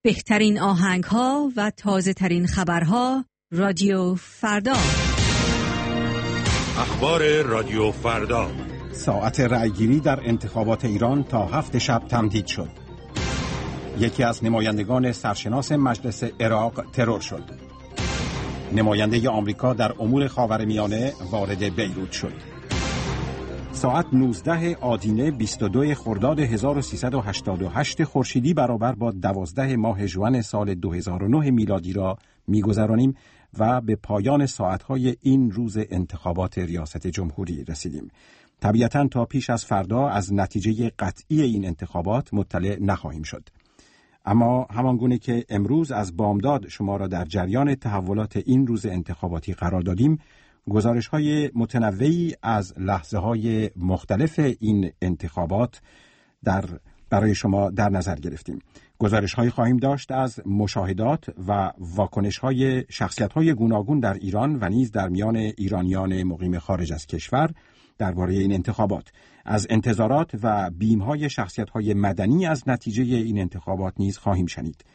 بهترین آهنگ‌ها و تازه‌ترین خبرها رادیو فردا. اخبار رادیو فردا. ساعت رأیگیری در انتخابات ایران تا 7 شب تمدید شد. یکی از نمایندگان سرشناس مجلس عراق ترور شد. نماینده آمریکا در امور خاورمیانه وارد بیروت شد. ساعت 19 آدینه 22 خرداد 1388 خورشیدی برابر با 12 ماه ژوئن سال 2009 میلادی را می‌گذرانیم و به پایان ساعت‌های این روز انتخابات ریاست جمهوری رسیدیم. طبیعتاً تا پیش از فردا از نتیجه قطعی این انتخابات مطلع نخواهیم شد. اما همانگونه که امروز از بامداد شما را در جریان تحولات این روز انتخاباتی قرار دادیم، گزارش‌های متنوعی از لحظه‌های مختلف این انتخابات برای شما در نظر گرفتیم. گزارش‌هایی خواهیم داشت از مشاهدات و واکنش‌های شخصیت‌های گوناگون در ایران و نیز در میان ایرانیان مقیم خارج از کشور درباره این انتخابات. از انتظارات و بیم‌های شخصیت‌های مدنی از نتیجه این انتخابات نیز خواهیم شنید.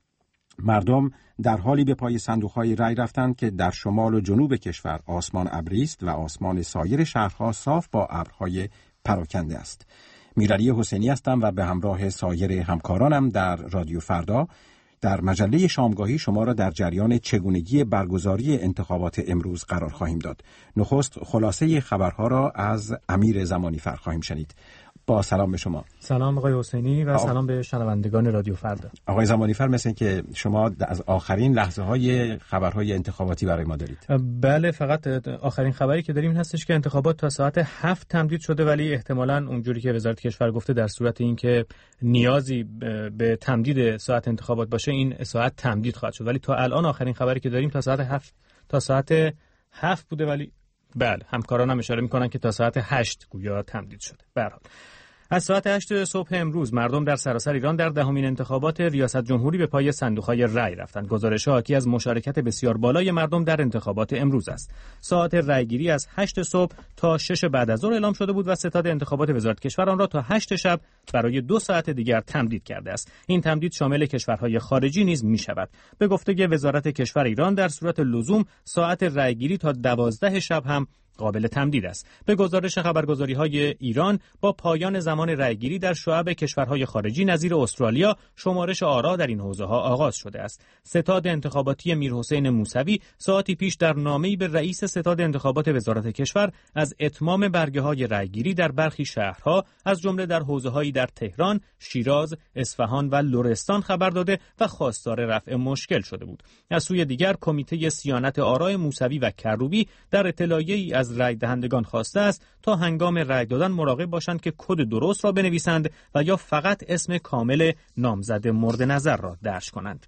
مردم در حالی به پای صندوق‌های رای رفتند که در شمال و جنوب کشور آسمان ابری است و آسمان سایر شهرها صاف با ابرهای پراکنده است. میرعلی حسینی هستم و به همراه سایر همکارانم در رادیو فردا در مجله شامگاهی شما را در جریان چگونگی برگزاری انتخابات امروز قرار خواهیم داد. نخست خلاصه خبرها را از امیر زمانیفر خواهیم شنید. با سلام به شما. سلام آقای حسینی و سلام به شنوندگان رادیو فردا. آقای زمانیفر، مثل که شما از آخرین لحظه‌های خبرهای انتخاباتی برای ما دارید. بله، فقط آخرین خبری که داریم این هستش که انتخابات تا ساعت 7 تمدید شده، ولی احتمالاً اونجوری که وزارت کشور گفته در صورت اینکه نیازی به تمدید ساعت انتخابات باشه این ساعت تمدید خواهد شد. ولی تا الان آخرین خبری که داریم تا ساعت 7 بوده، ولی بله همکارانم اشاره میکنن که تا ساعت 8 گویا تمدید شده. به هر حال از ساعت 8 صبح امروز مردم در سراسر ایران در دهمین انتخابات ریاست جمهوری به پای صندوق‌های رای رفتند. گزارش‌ها حاکی از مشارکت بسیار بالای مردم در انتخابات امروز است. ساعت رایگیری از 8 صبح تا 6 بعد از ظهر اعلام شده بود و ستاد انتخابات وزارت کشور آن را تا 8 شب برای 2 ساعت دیگر تمدید کرده است. این تمدید شامل کشورهای خارجی نیز می‌شود. به گفته وزارت کشور ایران در صورت لزوم ساعت رایگیری تا 12 شب هم قابل تمدید است. به گزارش خبرگزاری‌های ایران با پایان زمان رأیگیری در شعب کشورهای خارجی نظیر استرالیا شمارش آرا در این حوزه‌ها آغاز شده است. ستاد انتخاباتی میرحسین موسوی ساعتی پیش در نامه‌ای به رئیس ستاد انتخابات وزارت کشور از اتمام برگه‌های رأیگیری در برخی شهرها از جمله در حوزه‌هایی در تهران، شیراز، اصفهان و لرستان خبر داده و خواستار رفع مشکل شده بود. از سوی دیگر کمیته صیانت آرای موسوی و کروبی در اطلاعیه‌ای از رای دهندگان خواسته است تا هنگام رای دادن مراقب باشند که کد درست را بنویسند و یا فقط اسم کامل نامزد مورد نظر را درج کنند.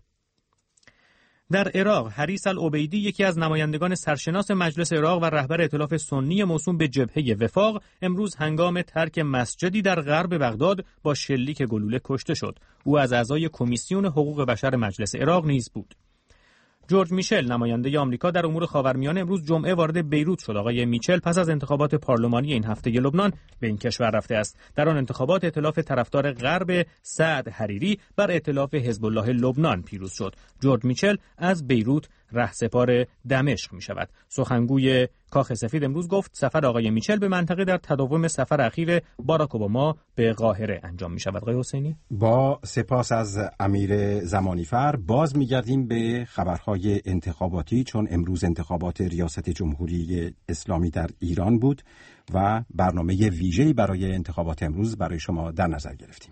در عراق حریص العبیدی یکی از نمایندگان سرشناس مجلس عراق و رهبر ائتلاف سنی موسوم به جبهه وفاق امروز هنگام ترک مسجدی در غرب بغداد با شلیک گلوله کشته شد. او از اعضای کمیسیون حقوق بشر مجلس عراق نیز بود. جورج میچل نماینده آمریکا در امور خاورمیانه امروز جمعه وارد بیروت شد. آقای میچل پس از انتخابات پارلمانی این هفته لبنان به این کشور رفته است. در آن انتخابات ائتلاف طرفدار غرب سعد حریری بر ائتلاف حزب الله لبنان پیروز شد. جورج میچل از بیروت رهسپار دمشق می شود. سخنگوی کاخ سفید امروز گفت سفر آقای میچل به منطقه در تداوم سفر اخیر باراک اوباما به قاهره انجام می شود. آقای حسینی، با سپاس از امیر زمانیفر باز می گردیم به خبرهای انتخاباتی، چون امروز انتخابات ریاست جمهوری اسلامی در ایران بود و برنامه ویژه‌ای برای انتخابات امروز برای شما در نظر گرفتیم.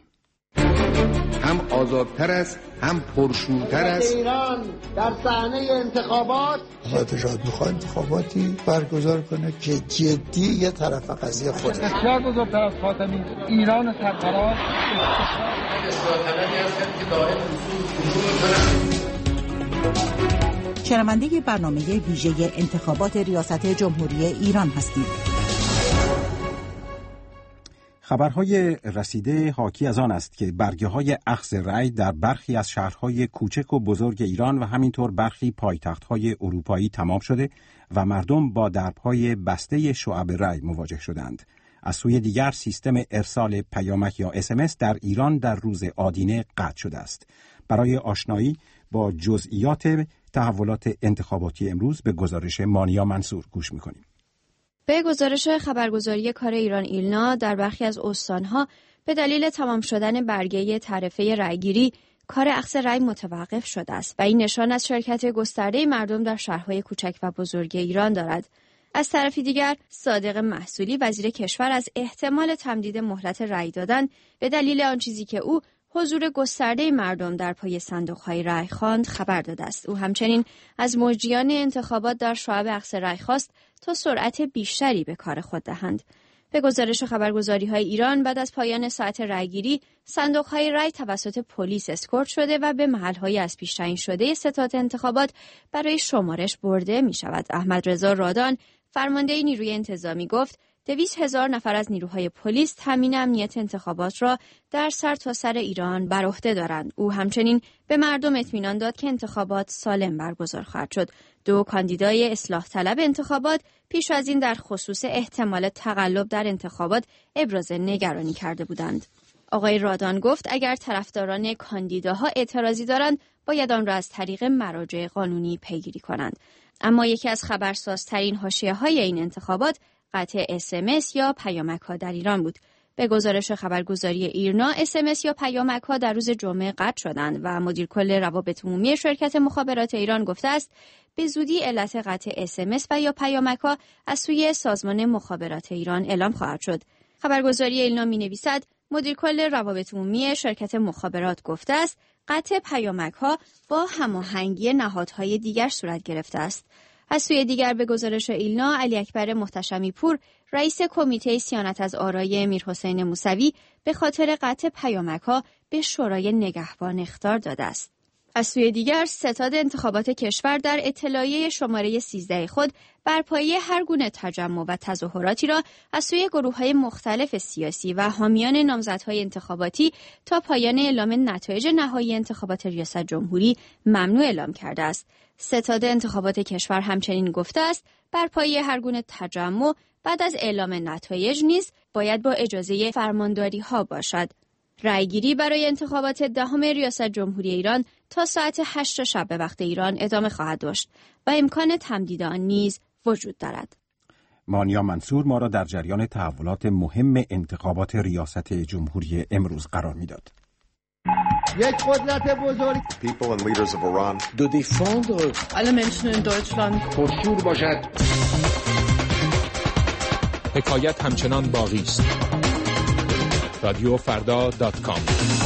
هم آزادتر است هم پرشورتر است. ایران در صحنه انتخابات اتحاد میخواد انتخاباتی برگزار کنه که جدی یه طرف قضیه خوده. بسیار بزرگتر از خاتمی ایران سرفراز شنونده برنامه ویژه انتخابات ریاست جمهوری ایران هستید. خبرهای رسیده حاکی از آن است که برگه‌های اخذ رأی در برخی از شهرهای کوچک و بزرگ ایران و همینطور برخی پایتخت‌های اروپایی تمام شده و مردم با درب‌های بسته شعب رأی مواجه شدند. از سوی دیگر سیستم ارسال پیامک یا SMS در ایران در روز آدینه قطع شده است. برای آشنایی با جزئیات تحولات انتخاباتی امروز به گزارش مانیا منصور گوش می‌کنیم. به گزارش خبرگزاری کار ایران ایلنا، در برخی از استان‌ها به دلیل تمام شدن برگه تعرفه رأیگیری کار اخذ رأی متوقف شده است و این نشان از شرکت گسترده مردم در شهرهای کوچک و بزرگ ایران دارد. از طرفی دیگر صادق محصولی وزیر کشور از احتمال تمدید مهلت رأی دادن به دلیل آن چیزی که او حضور گسترده مردم در پای صندوق‌های رأی خواند خبر داده است. او همچنین از مجریان انتخابات در شعب اخذ رأی خواست تا سرعت بیشتری به کار خود دهند. به گزارش خبرگزاری‌های ایران، بعد از پایان ساعت رأیگیری صندوق‌های رأی توسط پلیس اسکورت شده و به محل‌های از پیش تعیین شده ستاد انتخابات برای شمارش برده می‌شود. احمد رضا رادان، فرمانده نیروی انتظامی، گفت 200,000 نفر از نیروهای پلیس تامین امنیت انتخابات را در سرتاسر ایران بر عهده دارند. او همچنین به مردم اطمینان داد که انتخابات سالم برگزار خواهد شد. 2 کاندیدای اصلاح طلب انتخابات پیش از این در خصوص احتمال تقلب در انتخابات ابراز نگرانی کرده بودند. آقای رادان گفت اگر طرفداران کاندیداها اعتراضی دارند باید آن را از طریق مراجع قانونی پیگیری کنند. اما یکی از خبرسازترین حاشیه‌های این انتخابات قطع SMS یا پیامک‌ها در ایران بود. به گزارش خبرگزاری ایرنا، SMS یا پیامک‌ها در روز جمعه قطع شدند و مدیر کل روابط عمومی شرکت مخابرات ایران گفته است به زودی علت قطع SMS و یا پیامک‌ها از سوی سازمان مخابرات ایران اعلام خواهد شد. خبرگزاری ایرنا می‌نویسد مدیر کل روابط عمومی شرکت مخابرات گفته است قطع پیامک‌ها با هماهنگی نهادهای دیگر صورت گرفته است. از سوی دیگر به گزارش ایلنا، علی اکبر محتشمی پور، رئیس کمیته صیانت از آرای میرحسین موسوی به خاطر قطع پیامک‌ها به شورای نگهبان اخطار داده است. از سوی دیگر ستاد انتخابات کشور در اطلاعیه شماره 13 خود بر پایه هر گونه تجمع و تظاهراتی را از سوی گروه‌های مختلف سیاسی و حامیان نامزدهای انتخاباتی تا پایان اعلام نتایج نهایی انتخابات ریاست جمهوری ممنوع اعلام کرده است. ستاد انتخابات کشور همچنین گفته است بر پایه هر گونه تجمع بعد از اعلام نتایج نیز باید با اجازه فرمانداری‌ها باشد. رأیگیری برای انتخابات دهم ریاست جمهوری ایران تا ساعت 8 شب به وقت ایران ادامه خواهد داشت و امکان تمدید آن نیز وجود دارد. مانیا منصور ما را در جریان تحولات مهم انتخابات ریاست جمهوری امروز قرار می‌داد. یک قدرت بزرگ People and leaders of Iran de défendre alle Menschen in Deutschland پرشور باشد. حکایت همچنان باقی است. رادیوفردا.com.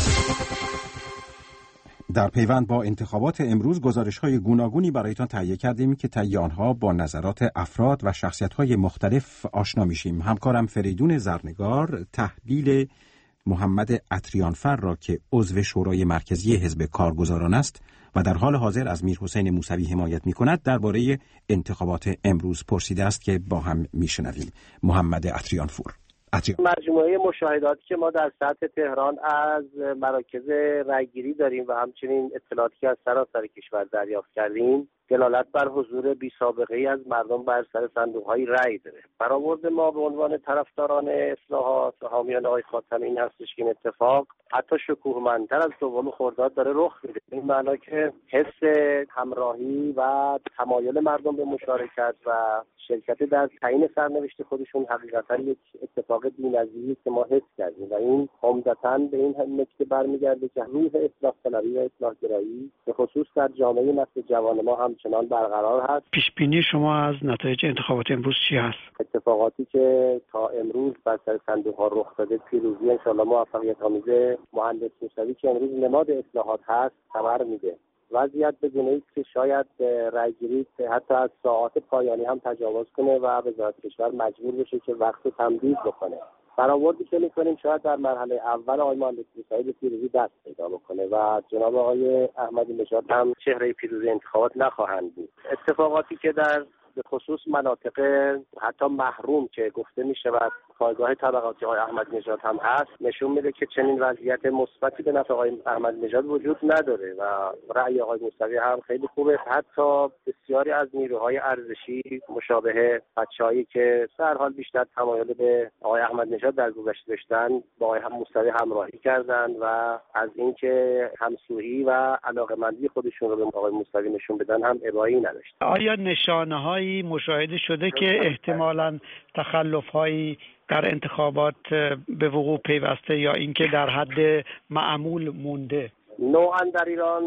در پیوند با انتخابات امروز گزارش‌های گوناگونی برایتان تهیه کردیم که طی آنها با نظرات افراد و شخصیت‌های مختلف آشنا میشیم. همکارم فریدون زرنگار تحلیل محمد عطریانفر را که عضو شورای مرکزی حزب کارگزاران است و در حال حاضر از میرحسین موسوی حمایت می‌کند درباره انتخابات امروز پرسیده است که با هم میشنویم. محمد عطریانفر. مجموعه مشاهداتی که ما در سطح تهران از مراکز رأیگیری داریم و همچنین اطلاعاتی که از سراسر کشور دریافت کردیم دلالت بر حضور بی سابقه ای از مردم بر سر صندوق‌های رأی داره. برآورد ما به عنوان طرفداران اصلاحات و حامیان آقای خاتمی این هستش که این اتفاق حتی شکوهمندتر از دوم خرداد داره رخ میده. این معنا که حس همراهی و تمایل مردم به مشارکت و شرکت در تعیین سرنوشت خودشون حقیقتا یک اتفاق بی‌نظیری که ما حس کردیم و این عمدتاً به این نکته برمیگرده که روح اصلاح طلبی و اصلاح گرایی به خصوص در جامعه نسل جوان ما همچنان برقرار هست. پیش بینی شما از نتایج انتخابات امروز چی هست؟ اتفاقاتی که تا امروز بر سر صندوق‌ها رخ داده پیروزی انشاءالله موفقیت آمیز مهندس موسوی که امروز نماد اصلاحات هست خبر میده. وضعیت به گونه‌ای که شاید رأیگیری حتی از ساعات پایانی هم تجاوز کنه و وزارت کشور مجبور بشه که وقت تمدید بکنه. برآوردی که می‌کنیم شاید در مرحله اول آقای مهندس موسوی به پیروزی دست پیدا بکنه و جناب آقای احمدی نژاد هم چهره پیروزی انتخابات نخواهند بود. اتفاقاتی که در به خصوص مناطق حتی محروم که گفته میشه و پایگاه طبقاتی آقای احمدی نژاد هم هست نشون میده که چنین وضعیت مثبتی به نفع آقای احمدی نژاد وجود نداره و رأی آقای موسوی هم خیلی خوبه. حتی بسیاری از نیروهای ارزشی مشابه بچه‌هایی که به هر حال بیشتر تمایل به آقای احمد نژاد در گذشته داشتن با آقای موسوی همراهی کردند و از اینکه همسویی و علاقه‌مندی خودشون رو به آقای موسوی نشون بدن هم ابایی نداشتن. آیا نشانه‌هایی مشاهده شده که احتمالاً تخلف‌هایی در انتخابات به وقوع پیوسته یا اینکه در حد معمول مونده؟ نوعاً در ایران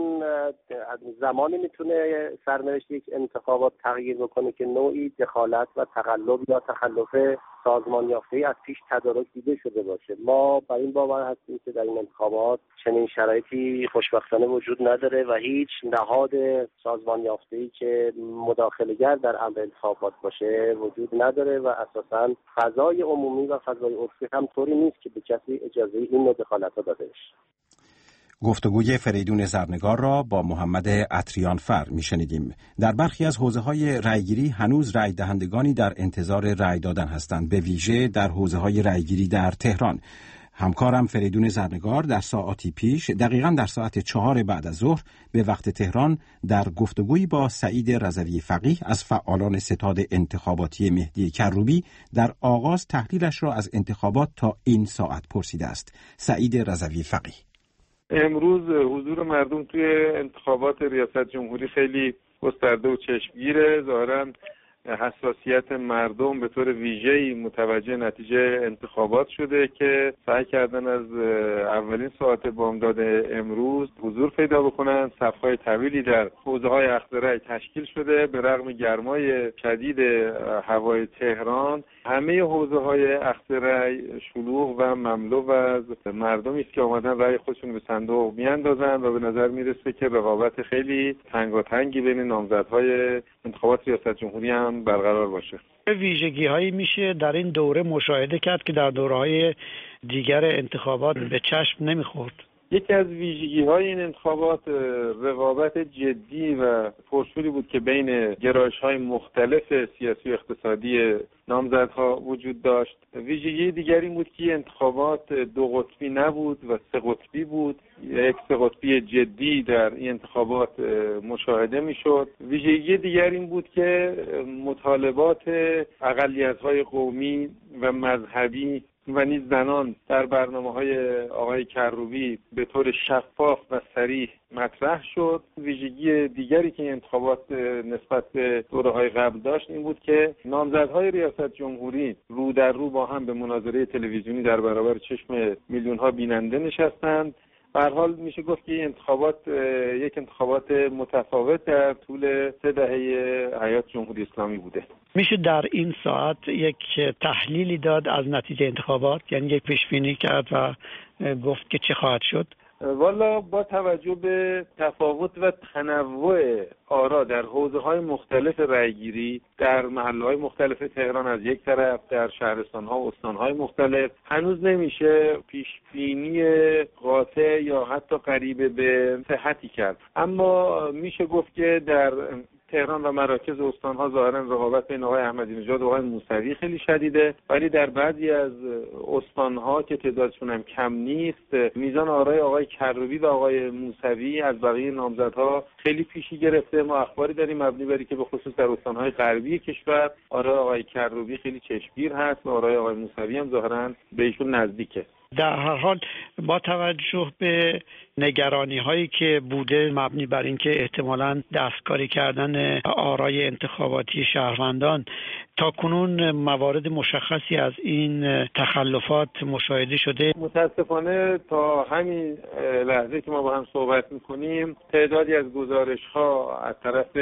زمانی میتونه سرنوشت یک انتخابات تغییر بکنه که نوعی دخالت و تقلب یا تخلف سازمان یافته‌ای از پیش تدارک دیده شده باشه. ما بر این باور هستیم که در این انتخابات چنین شرایطی خوشبختانه وجود نداره و هیچ نهاد سازمان یافته‌ای که مداخله‌گر در امر انتخابات باشه وجود نداره و اساساً فضای عمومی و فضای عرفی هم طوری نیست که به کسی اجازه این نوع دخالت‌ها داده بشه. گفتگوی فریدون زرنگار را با محمد عطریان فر میشنیدیم. در برخی از حوزه‌های رأیگیری هنوز رأی دهندگانی در انتظار رأی دادن هستند، به ویژه در حوزه‌های رأیگیری در تهران. همکارم فریدون زرنگار در ساعاتی پیش، دقیقاً در ساعت 4 بعد از ظهر به وقت تهران، در گفتگویی با سعید رضوی فقیه از فعالان ستاد انتخاباتی مهدی کروبی در آغاز تحلیلش را از انتخابات تا این ساعت پرسیده است. سعید رضوی فقیه: امروز حضور مردم توی انتخابات ریاست جمهوری خیلی گسترده و چشمگیره. ظاهراً حساسیت مردم به طور ویژه‌ای متوجه نتیجه انتخابات شده که سعی کردن از اولین ساعت بامداد امروز حضور پیدا بکنن. صف‌های طویلی در حوزه‌های اخذ رأی تشکیل شده. به رغم گرمای شدید هوای تهران، همه حوزه‌های اخذ رأی شلوغ و مملو از مردمی است که اومدن رأی خودشون به صندوق میاندازن و به نظر میرسه که رقابت خیلی تنگاتنگی بین نامزدهای انتخابات ریاست جمهوری هم برقرار باشه. ویژگی‌هایی میشه در این دوره مشاهده کرد که در دوره‌های دیگر انتخابات به چشم نمیخورد. یکی از ویژگی‌های این انتخابات رقابت جدی و پرشوری بود که بین گرایش‌های مختلف سیاسی و اقتصادی نامزدها وجود داشت. ویژگی دیگری بود که انتخابات دو قطبی نبود و سه قطبی بود. یک سه قطبی جدی در این انتخابات مشاهده می‌شد. ویژگی دیگری این بود که مطالبات اقلیت‌های قومی و مذهبی و نیز زنان در برنامه‌های آقای کروبی به طور شفاف و صریح مطرح شد. ویژگی دیگری که این انتخابات نسبت به دوره‌های قبل داشت این بود که نامزدهای ریاست جمهوری رو در رو با هم به مناظره تلویزیونی در برابر چشم میلیون‌ها بیننده نشستند. به هر حال میشه گفت که این انتخابات یک انتخابات متفاوت در طول 3 دهه حیات جمهوری اسلامی بوده. میشه در این ساعت یک تحلیلی داد از نتیجه انتخابات، یعنی یک پیش‌بینی کرد و گفت که چه خواهد شد؟ والا با توجه به تفاوت و تنوع آرا در حوزه‌های مختلف رأیگیری در محله‌های مختلف تهران از یک طرف، در شهرستان‌ها و استان‌های مختلف، هنوز نمیشه پیش‌بینی قاطع یا حتی قریب به صحتی کرد. اما میشه گفت که در تهران و مراکز استان‌ها ظاهراً رقابت بین آقای احمدی نژاد و آقای موسوی خیلی شدیده، ولی در بعضی از استان‌ها که تعدادشون هم کم نیست، میزان آرای آقای کروبی و آقای موسوی از بقیه نامزدها خیلی پیشی گرفته. ما اخباری داریم مبنی بر که به خصوص در استان‌های غربی کشور آرای آقای کروبی خیلی چشمگیر هست و آرای آقای موسوی هم ظاهراً به ایشون نزدیکه. در هر حال با توجه به نگرانی هایی که بوده مبنی بر اینکه احتمالاً دستکاری کردن آرای انتخاباتی شهروندان، تا کنون موارد مشخصی از این تخلفات مشاهده شده؟ متاسفانه تا همین لحظه که ما با هم صحبت میکنیم تعدادی از گزارش ها از طرف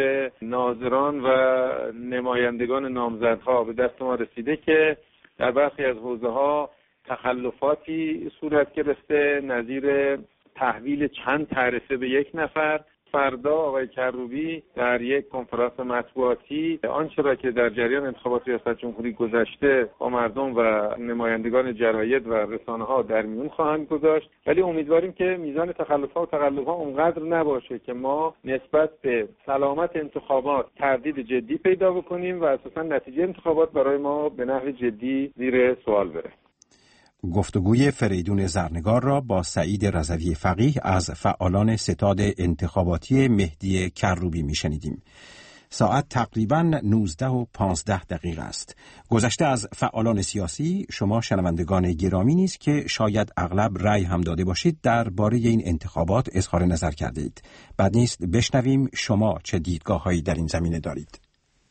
ناظران و نمایندگان نامزدها به دست ما رسیده که در برخی از حوزه ها تخلفاتی صورت گرفته، نظیر تحویل چند تعرفه به یک نفر. فردا آقای کروبی در یک کنفرانس مطبوعاتی آنچه را که در جریان انتخابات ریاست جمهوری گذشته با مردم و نمایندگان جراید و رسانه‌ها در میون خواهند گذاشت، ولی امیدواریم که میزان تخلف‌ها و تقلب‌ها اونقدر نباشه که ما نسبت به سلامت انتخابات تردید جدی پیدا بکنیم و اساساً نتیجه انتخابات برای ما به نحو جدی زیر سوال بره. گفتگوی فریدون زرنگار را با سعید رضوی فقیه از فعالان ستاد انتخاباتی مهدی کروبی میشنیدیم. ساعت تقریباً 19:15 است. گذشته از فعالان سیاسی، شما شنوندگان گرامی نیز که شاید اغلب رأی هم داده باشید درباره این انتخابات اظهار نظر کرده اید. بعد نیست بشنویم شما چه دیدگاه‌هایی در این زمینه دارید.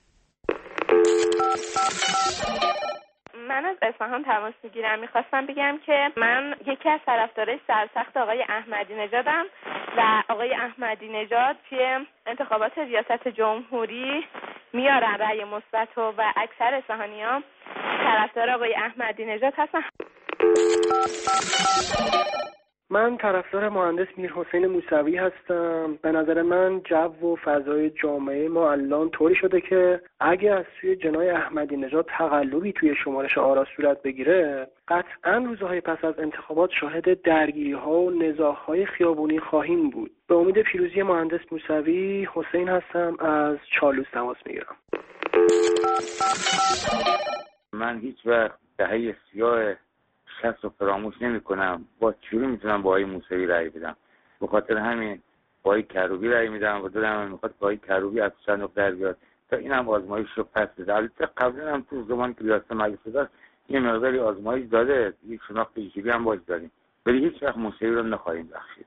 من از اصفهان تماس میگیرم. میخواستم بگم که من یکی از طرفدارای سرسخت آقای احمدی نژادم و آقای احمدی نژاد توی انتخابات ریاست جمهوری میارن رأی مثبت و اکثر اصفهانی‌ها طرفدار آقای احمدی نژاد هستن. من طرفدار مهندس میرحسین موسوی هستم. به نظر من جو و فضای جامعه ما الان طوری شده که اگه از سوی جنای احمدی نژاد تقلبی توی شمارش آرا صورت بگیره، قطعاً روزهای پس از انتخابات شاهد درگیری‌ها و نزاع‌های خیابونی خواهیم بود. به امید پیروزی مهندس موسوی، حسین هستم از چالوس تماس میگیرم. من هیچ وقت دهه سیاه 60 رو فراموش نمی کنم. با چجوری میتونم با آقای موسوی رأی بدم؟ به خاطر همین با آقای کروبی رأی میدم و دلم میخواد با آقای کروبی از صندوق در بیاد تا اینم آزمایش رو پس بده. البته قبلا هم تو زمانی که ریاست مجلس داشت یه مقداری آزمایش داده، یک شناخت ویژگی هم باش داریم، ولی هیچ وقت موسوی رو نخواهیم بخشید.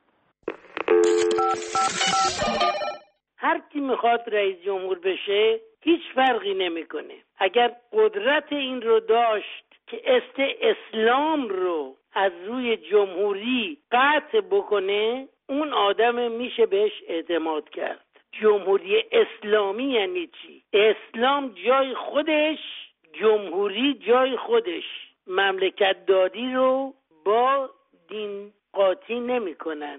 هر کی میخواد رئیس جمهور بشه هیچ فرقی نمیکنه. اگر قدرت این رو داشت که اسلام رو از روی جمهوری قطع بکنه، اون آدم میشه بهش اعتماد کرد. جمهوری اسلامی یعنی چی؟ اسلام جای خودش، جمهوری جای خودش. مملکت دادی رو با دین قاطی نمی کنن.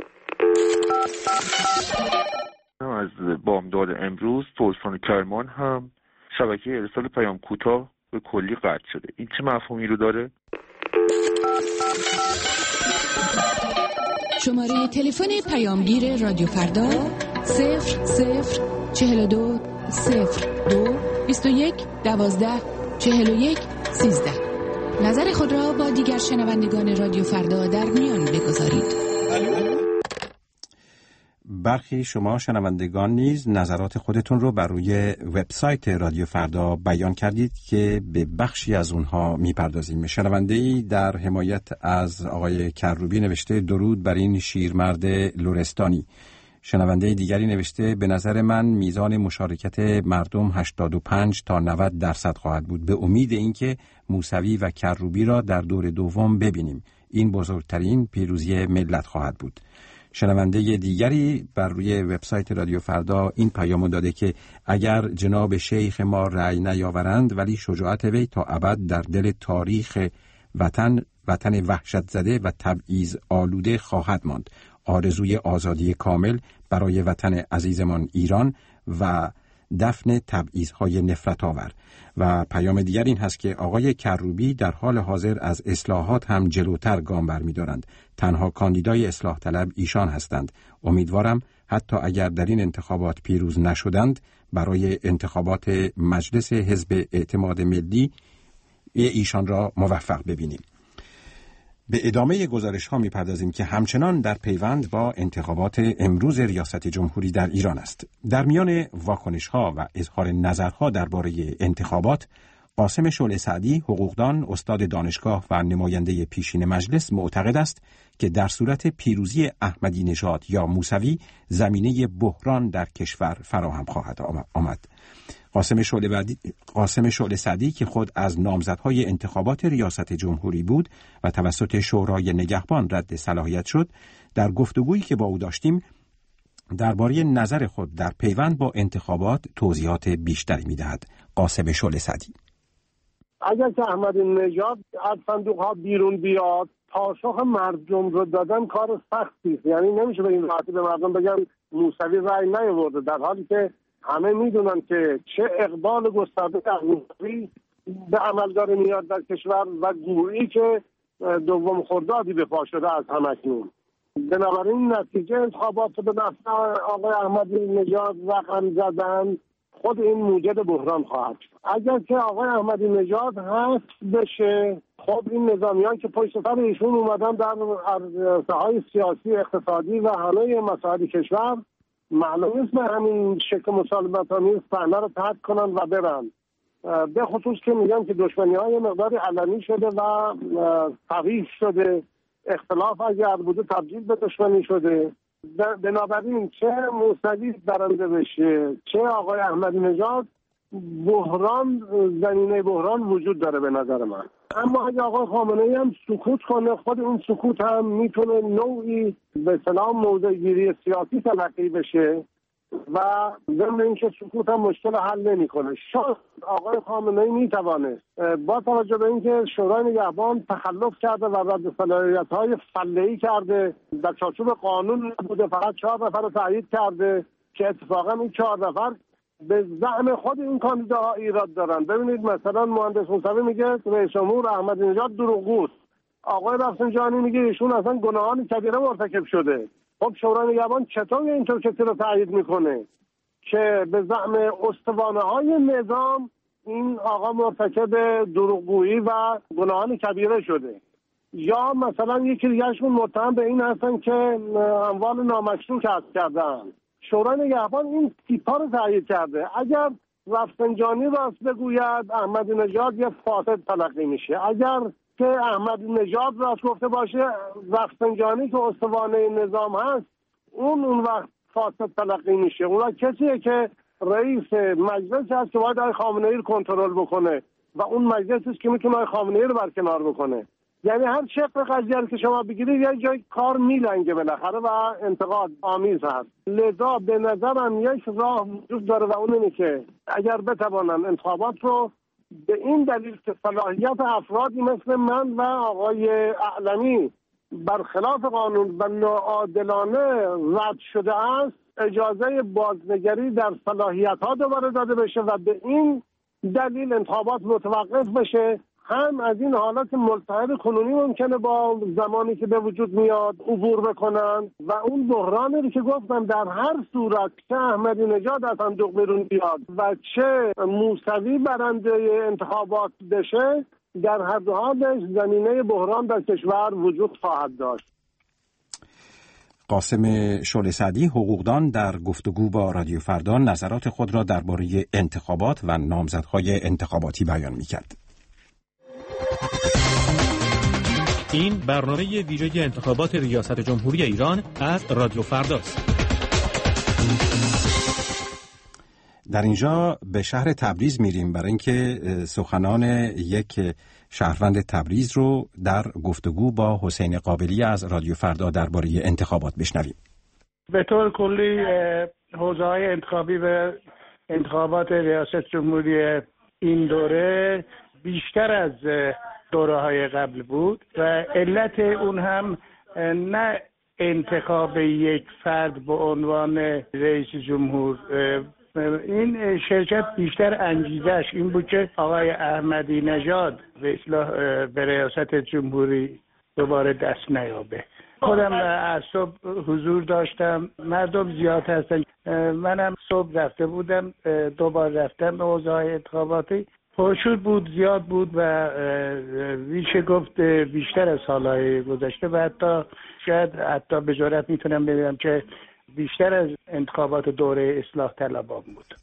از بامداد امروز تو استان کرمان هم شبکه ارسال پیام کوتاه به کلی قطع شده. این چه مفهومی رو داره؟ شماره تلفن پیامگیر رادیو فردا 0042 02 21 12 41 13. نظر خود را با دیگر شنوندگان رادیو فردا در میان بگذارید. برخی شما شنوندگان نیز نظرات خودتون رو بر روی وبسایت رادیو فردا بیان کردید که به بخشی از اونها میپردازیم. شنونده‌ای در حمایت از آقای کروبی نوشته درود بر این شیرمرد لرستانی. شنونده دیگری نوشته به نظر من میزان مشارکت مردم 85 تا 90% خواهد بود، به امید اینکه موسوی و کروبی را در دور دوم ببینیم. این بزرگترین پیروزی ملت خواهد بود. شنونده دیگری بر روی وبسایت رادیو فردا این پیامو داده که اگر جناب شیخ ما رأی نیاورند ولی شجاعت وی تا ابد در دل تاریخ وطن وحشت زده و تبعیض آلوده خواهد ماند. آرزوی آزادی کامل برای وطن عزیزمان ایران و دفن تبعیض‌های نفرت آور. و پیام دیگر این هست که آقای کروبی در حال حاضر از اصلاحات هم جلوتر گام برمی‌دارند. تنها کاندیدای اصلاح طلب ایشان هستند. امیدوارم حتی اگر در این انتخابات پیروز نشدند برای انتخابات مجلس حزب اعتماد ملی ایشان را موفق ببینیم. به ادامه گزارش ها می‌پردازیم که همچنان در پیوند با انتخابات امروز ریاست جمهوری در ایران است. در میان واکنش ها و اظهار نظرها درباره انتخابات، قاسم شعله سعدی، حقوقدان، استاد دانشگاه و نماینده پیشین مجلس معتقد است که در صورت پیروزی احمدی نژاد یا موسوی زمینه بحران در کشور فراهم خواهد آمد. قاسم شعله سعدی که خود از نامزدهای انتخابات ریاست جمهوری بود و توسط شورای نگهبان رد صلاحیت شد، در گفتگویی که با او داشتیم درباره نظر خود در پیوند با انتخابات توضیحات بیشتری می‌دهد. قاسم شعله سعدی: اگر که احمدی نژاد از صندوق‌ها بیرون بیاد، پاسخ مردم رو دادن کار سختی است. یعنی نمیشه به این راحتی به مردم بگن موسوی رأی نیاورده، در حالی که همه میدونن که چه اقبال گسترده از موسوی به عملدار میاد در کشور و گویی که دوم خردادی به پا شده از همکنون. بنابراین نتیجه انتخابات به نفع آقای احمدی نژاد رقم زدن خود این موجب بحران خواهد شد. اگر که آقای احمدی نژاد حذف بشه، خب این نظامیان که پشت سر ایشون اومدن در عرصه‌های سیاسی، اقتصادی و همه مسائل کشور معلوم نیست به همین شکل مسالمت‌آمیز صحنه رو ترک کنن و برن. به خصوص که میگن که دشمنی‌های مقداری علنی شده و صریح شده، اختلاف اگر بوده تبدیل به دشمنی شده. بنابراین چه موسوی برنده بشه چه آقای احمدی نژاد، بحران، زمینه بحران وجود داره به نظر من. اما اگه آقای خامنه‌ای هم سکوت کنه، خود اون سکوت هم میتونه نوعی به اصطلاح موضع‌گیری سیاسی تلقی بشه و ضمن اینکه سکوت هم مشکل حل نمی‌کنه. شاید آقای خامنه‌ای میتوانه با توجه به اینکه شورای نگهبان تخلف کرده و رد صلاحیت‌های فله‌ای کرده، در چارچوب قانون نبوده، فقط 4 نفر رو تایید کرده که اتفاقا این 4 نفر به زعم خود این کاندیداها ایراد دارن. ببینید مثلا مهندس موسوی میگه رئیس جمهور احمدی نژاد دروغگوست، آقای رفسنجانی میگه ایشون اصلا گناهان کبیره مرتکب شده. خب شورای نگهبان چطور اینطور کسی رو تایید میکنه که به زعم استوانه‌های نظام این آقا مرتکب دروغگویی و گناهان کبیره شده؟ یا مثلا یکی دیگه‌شون متهم به این هستن که اموال نامشروع کسب کردن. شورای نگهبان این تیپ‌ها رو تایید کرده. اگر رفسنجانی راست بگوید احمدی نژاد یه فاسد تلقی میشه، اگر که احمدی نژاد راست گفته باشه رفسنجانی که استوانه نظام هست اون وقت فاسد تلقی میشه. اونا کسیه که رئیس مجلس هست که باید آقای خامنه‌ای رو کنترل بکنه و اون مجلس است که میتونه آقای خامنه‌ای رو برکنار بکنه. یعنی هر شق قضیه که شما بگیرید یه جای کار میلنگه بالاخره و انتقاد آمیز هست. لذا به نظرم یک راه وجود داره و اون اینه که اگر بتوانن انتخابات رو به این دلیل که صلاحیت افرادی مثل من و آقای اعلمی برخلاف قانون و ناعادلانه رد شده است، اجازه بازنگری در صلاحیت‌ها دوباره داده بشه و به این دلیل انتخابات متوقف بشه، هم از این حالت ملتهب کنونی ممکنه با زمانی که به وجود میاد عبور بکنن و اون بحرانی که گفتم در هر صورت چه احمدی نژاد از صندوق بیرون بیاد و چه موسوی برنده انتخابات بشه، در هر دو حالش زمینه بحران در کشور وجود خواهد داشت. قاسم شعله سعدی، حقوقدان، در گفتگو با رادیو فردا نظرات خود را درباره انتخابات و نامزدهای انتخاباتی بیان می‌کرد. این برنامه ویژه انتخابات ریاست جمهوری ایران از رادیو فرداست. در اینجا به شهر تبریز میریم برای اینکه سخنان یک شهروند تبریز رو در گفتگو با حسین قابلی از رادیو فردا درباره انتخابات بشنویم. به طور کلی حوزه‌های انتخابی و انتخابات ریاست جمهوری این دوره بیشتر از دوره‌های قبل بود و علت اون هم نه انتخاب یک فرد به عنوان رئیس جمهور، این شرکت بیشتر انگیزش این بود که آقای احمدی نژاد به اصطلاح به ریاست جمهوری دوباره دست نیابه. خودم از صبح حضور داشتم، مردم زیاد هستن، منم صبح رفته بودم، دوبار رفتم به حوزه‌های انتخاباتی، پرشور بود، زیاد بود و میشه گفت بیشتر از سالهای گذشته و حتی به جرئت میتونم بگم که بیشتر از انتخابات دوره اصلاح طلبان بود.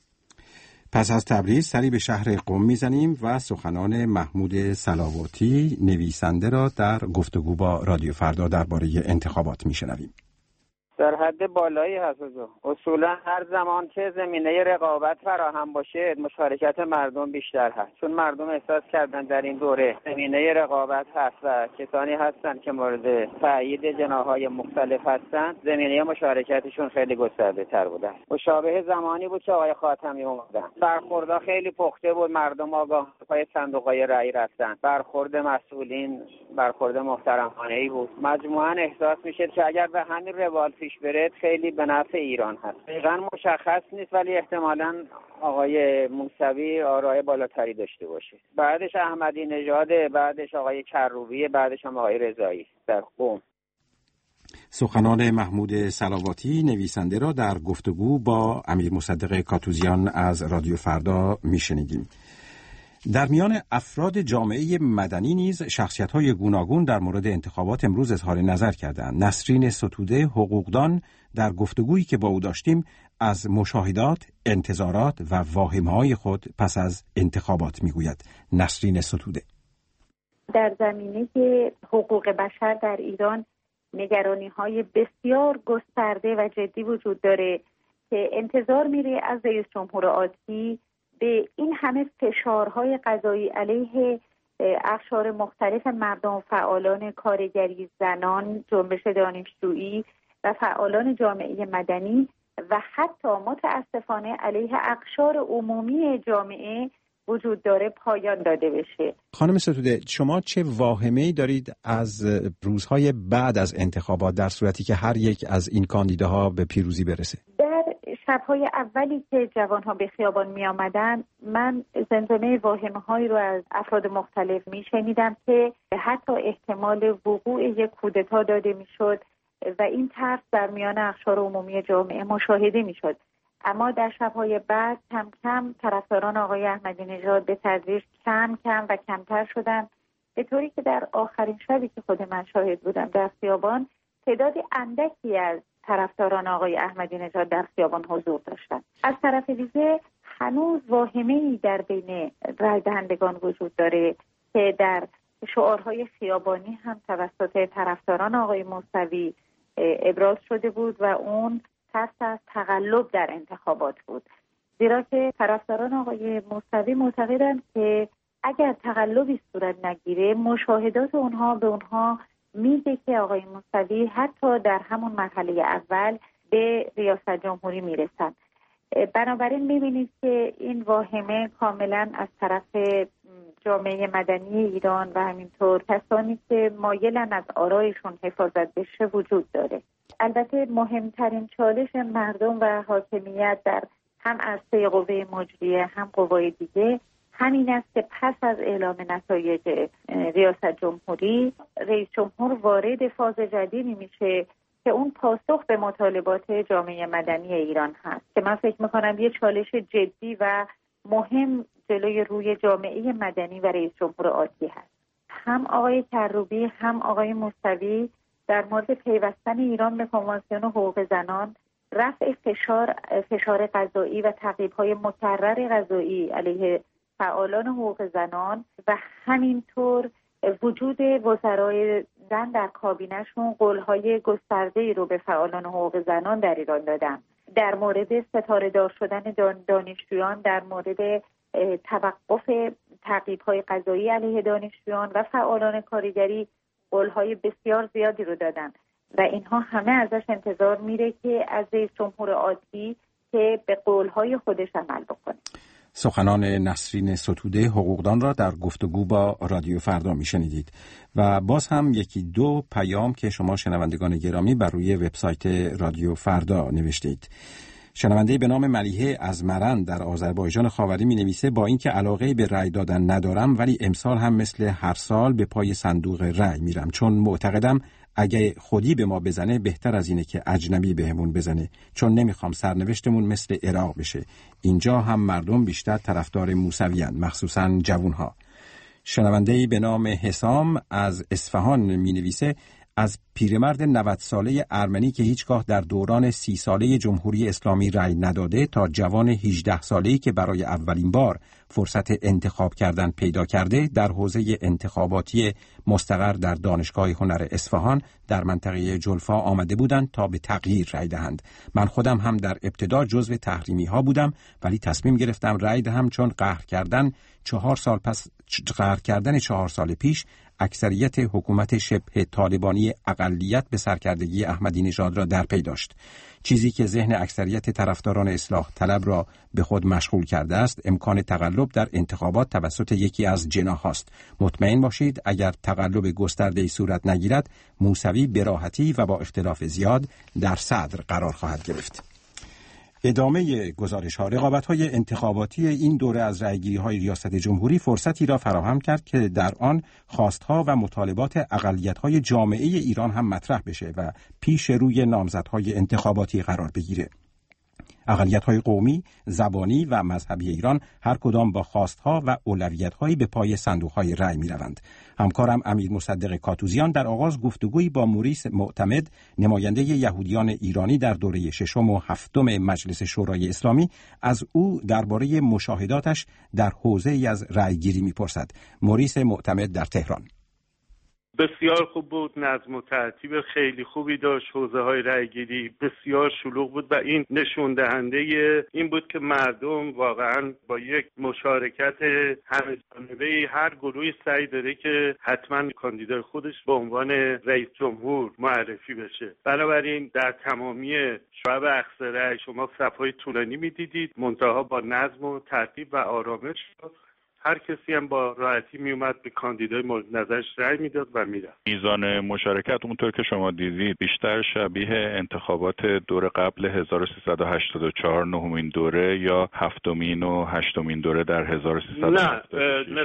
پس از تبریز سری به شهر قم میزنیم و سخنان محمود صلواتی نویسنده را در گفتگو با رادیو فردا درباره انتخابات میشنویم. در حد بالایی هست. اصولا هر زمان که زمینه رقابت فراهم باشه مشارکت مردم بیشتر هست، چون مردم احساس کردن در این دوره زمینه رقابت هست و کسانی هستن که مورد تایید جناح‌های مختلف هستن، زمینه مشارکتشون خیلی گسترده تر بوده. مشابه زمانی بود که آقای خاتمی اومدن، برخوردها خیلی پخته بود، مردم آگاه پای صندوق‌های رأی رفتن، برخورد مسئولین برخورد محترمانه‌ای بود. مجموعاً احساس میشه که اگر به همین روال پیش بره خیلی به نفع ایران هست. دقیقاً مشخص نیست ولی احتمالاً آقای موسوی آرای بالاتری داشته باشه، بعدش احمدی نژاد، بعدش آقای کروبی، بعدش هم آقای رضایی در قم. سخنان محمود صلواتی نویسنده را در گفتگو با امیر مصدق کاتوزیان از رادیو فردا میشنیدیم. در میان افراد جامعه مدنی نیز شخصیت‌های گوناگون در مورد انتخابات امروز اظهار نظر کردند. نسرین ستوده حقوقدان در گفتگویی که با او داشتیم از مشاهدات، انتظارات و واهمه‌های خود پس از انتخابات میگوید. نسرین ستوده: در زمینه حقوق بشر در ایران نگرانی‌های بسیار گسترده و جدی وجود داره که انتظار میره از رئیس جمهور آتی به این همه فشارهای قضایی علیه اقشار مختلف مردم، فعالان کارگری، زنان، جنبش دانشجویی و فعالان جامعه مدنی و حتی متاسفانه علیه اقشار عمومی جامعه وجود داره پایان داده بشه. خانم ستوده، شما چه واهمه‌ای دارید از روزهای بعد از انتخابات در صورتی که هر یک از این کاندیداها به پیروزی برسه؟ در شب‌های اولی که جوان‌ها به خیابان می آمدن، من زمزمه واهمه‌هایی رو از افراد مختلف می‌شنیدم که حتی احتمال وقوع یک کودتا داده می‌شد و این ترس در میان اقشار عمومی جامعه مشاهده می‌شد. اما در شب‌های بعد کم کم طرفداران آقای احمدی نژاد به تدریج کم و کمتر شدن، به طوری که در آخرین شبی که خود من شاهد بودم در خیابان تعداد اندکی از طرفداران آقای احمدی نژاد در خیابان حضور داشتند. از طرف دیگه هنوز واهمه‌ای در بین رای دهندگان وجود داره که در شعارهای خیابانی هم توسط طرفداران آقای موسوی ابراز شده بود و اون ترس از تقلب در انتخابات بود، زیرا که طرفداران آقای موسوی معتقدند که اگر تقلبی صورت نگیره مشاهدات اونها به اونها میده که آقای موسوی حتی در همون مرحله اول به ریاست جمهوری میرسن. بنابراین میبینید که این واهمه کاملا از طرف جامعه مدنی ایران و همینطور کسانی که مایلن از آرایشون حفاظت بشه وجود داره. البته مهمترین چالش مردم و حاکمیت در هم عرصه قوه مجریه هم قوای دیگه همین است که پس از اعلام نتایج ریاست جمهوری رئیس جمهور وارد فاز جدیدی میشه که اون پاسخ به مطالبات جامعه مدنی ایران هست که من فکر میکنم یه چالش جدی و مهم جلوی روی جامعه مدنی و رئیس جمهور آتی هست. هم آقای کروبی هم آقای موسوی در مورد پیوستن ایران به کنوانسیون حقوق زنان، رفع فشار قضایی و تعقیب‌های مکرر قضایی علیه فعالان حقوق زنان و همینطور وجود وزرای زن در کابینه‌شون قول‌های گسترده‌ای رو به فعالان حقوق زنان در ایران دادن. در مورد ستاره‌دار شدن دانشجویان، در مورد توقف تعقیب‌های قضایی علیه دانشجویان و فعالان کارگری قول‌های بسیار زیادی رو دادن و اینها همه ازش انتظار میره که از رئیس جمهور آتی که به قول‌های خودش عمل بکنه. سخنان نسرین ستوده حقوقدان را در گفتگو با رادیو فردا میشنیدید و باز هم یکی دو پیام که شما شنوندگان گرامی بر روی وبسایت رادیو فردا نوشتید. شنونده به نام ملیحه از مرند در آذربایجان خاوری می نویسه با اینکه علاقه به رأی دادن ندارم ولی امسال هم مثل هر سال به پای صندوق رأی میرم، چون معتقدم اگه خودی به ما بزنه بهتر از اینه که اجنبی بهمون بزنه، چون نمیخوام سرنوشتمون مثل عراق بشه. اینجا هم مردم بیشتر طرفدار موسوی‌اند، مخصوصا جوانها. شنونده‌ای به نام حسام از اصفهان می نویسه از پیرمرد 90 ساله ارمنی که هیچگاه در دوران 30 ساله جمهوری اسلامی رأی نداده تا جوان 18 ساله‌ای که برای اولین بار فرصت انتخاب کردن پیدا کرده در حوزه انتخاباتی مستقر در دانشگاه هنر اصفهان در منطقه جلفا آمده بودند تا به تغییر رأی دهند. من خودم هم در ابتدا جزو تحریمی ها بودم ولی تصمیم گرفتم رأی دهم، چون قهر کردن 4 سال پیش اکثریت حکومت شبه طالبانی اقلیت به سرکردگی احمدی نژاد را در پی داشت. چیزی که ذهن اکثریت طرفداران اصلاح طلب را به خود مشغول کرده است امکان تقلب در انتخابات توسط یکی از جناح‌هاست. مطمئن باشید اگر تقلب گسترده‌ای صورت نگیرد موسوی به راحتی و با اختلاف زیاد در صدر قرار خواهد گرفت. ادامه گزارش‌ها رقابت‌های انتخاباتی این دوره از رأیگیری‌های ریاست جمهوری فرصتی را فراهم کرد که در آن خواست‌ها و مطالبات اقلیت‌های جامعه ایران هم مطرح بشه و پیش روی نامزدهای انتخاباتی قرار بگیره. اقلیت‌های قومی، زبانی و مذهبی ایران هر کدام با خواستها و اولویت‌هایی به پای صندوق‌های رأی می‌روند. همکارم امیر مصدق کاتوزیان در آغاز گفتگویی با موریس معتمد، نماینده یهودیان ایرانی در دوره ششم و هفتم مجلس شورای اسلامی، از او درباره مشاهداتش در حوزه‌ای از رأیگیری می‌پرسد. موریس معتمد در تهران. بسیار خوب بود، نظم و ترتیب خیلی خوبی داشت، حوزه‌های رأیگیری بسیار شلوغ بود و این نشون دهنده این بود که مردم واقعا با یک مشارکت همه‌جانبه هر گروهی سعی داره که حتما کاندیدای خودش به عنوان رئیس جمهور معرفی بشه. بنابراین در تمامی شب اخذ رأی شما صف‌های طولانی می‌دیدید، منتها با نظم و ترتیب و آرامش هر کسی هم با راحتی می اومد به کاندیدای مورد نظرش رأی میداد و میرفت. میزان مشارکت اونطور که شما دیدید بیشتر شبیه انتخابات دور قبل 1384 نهمین دوره یا هفتمین و هشتمین دوره در 1386 نه،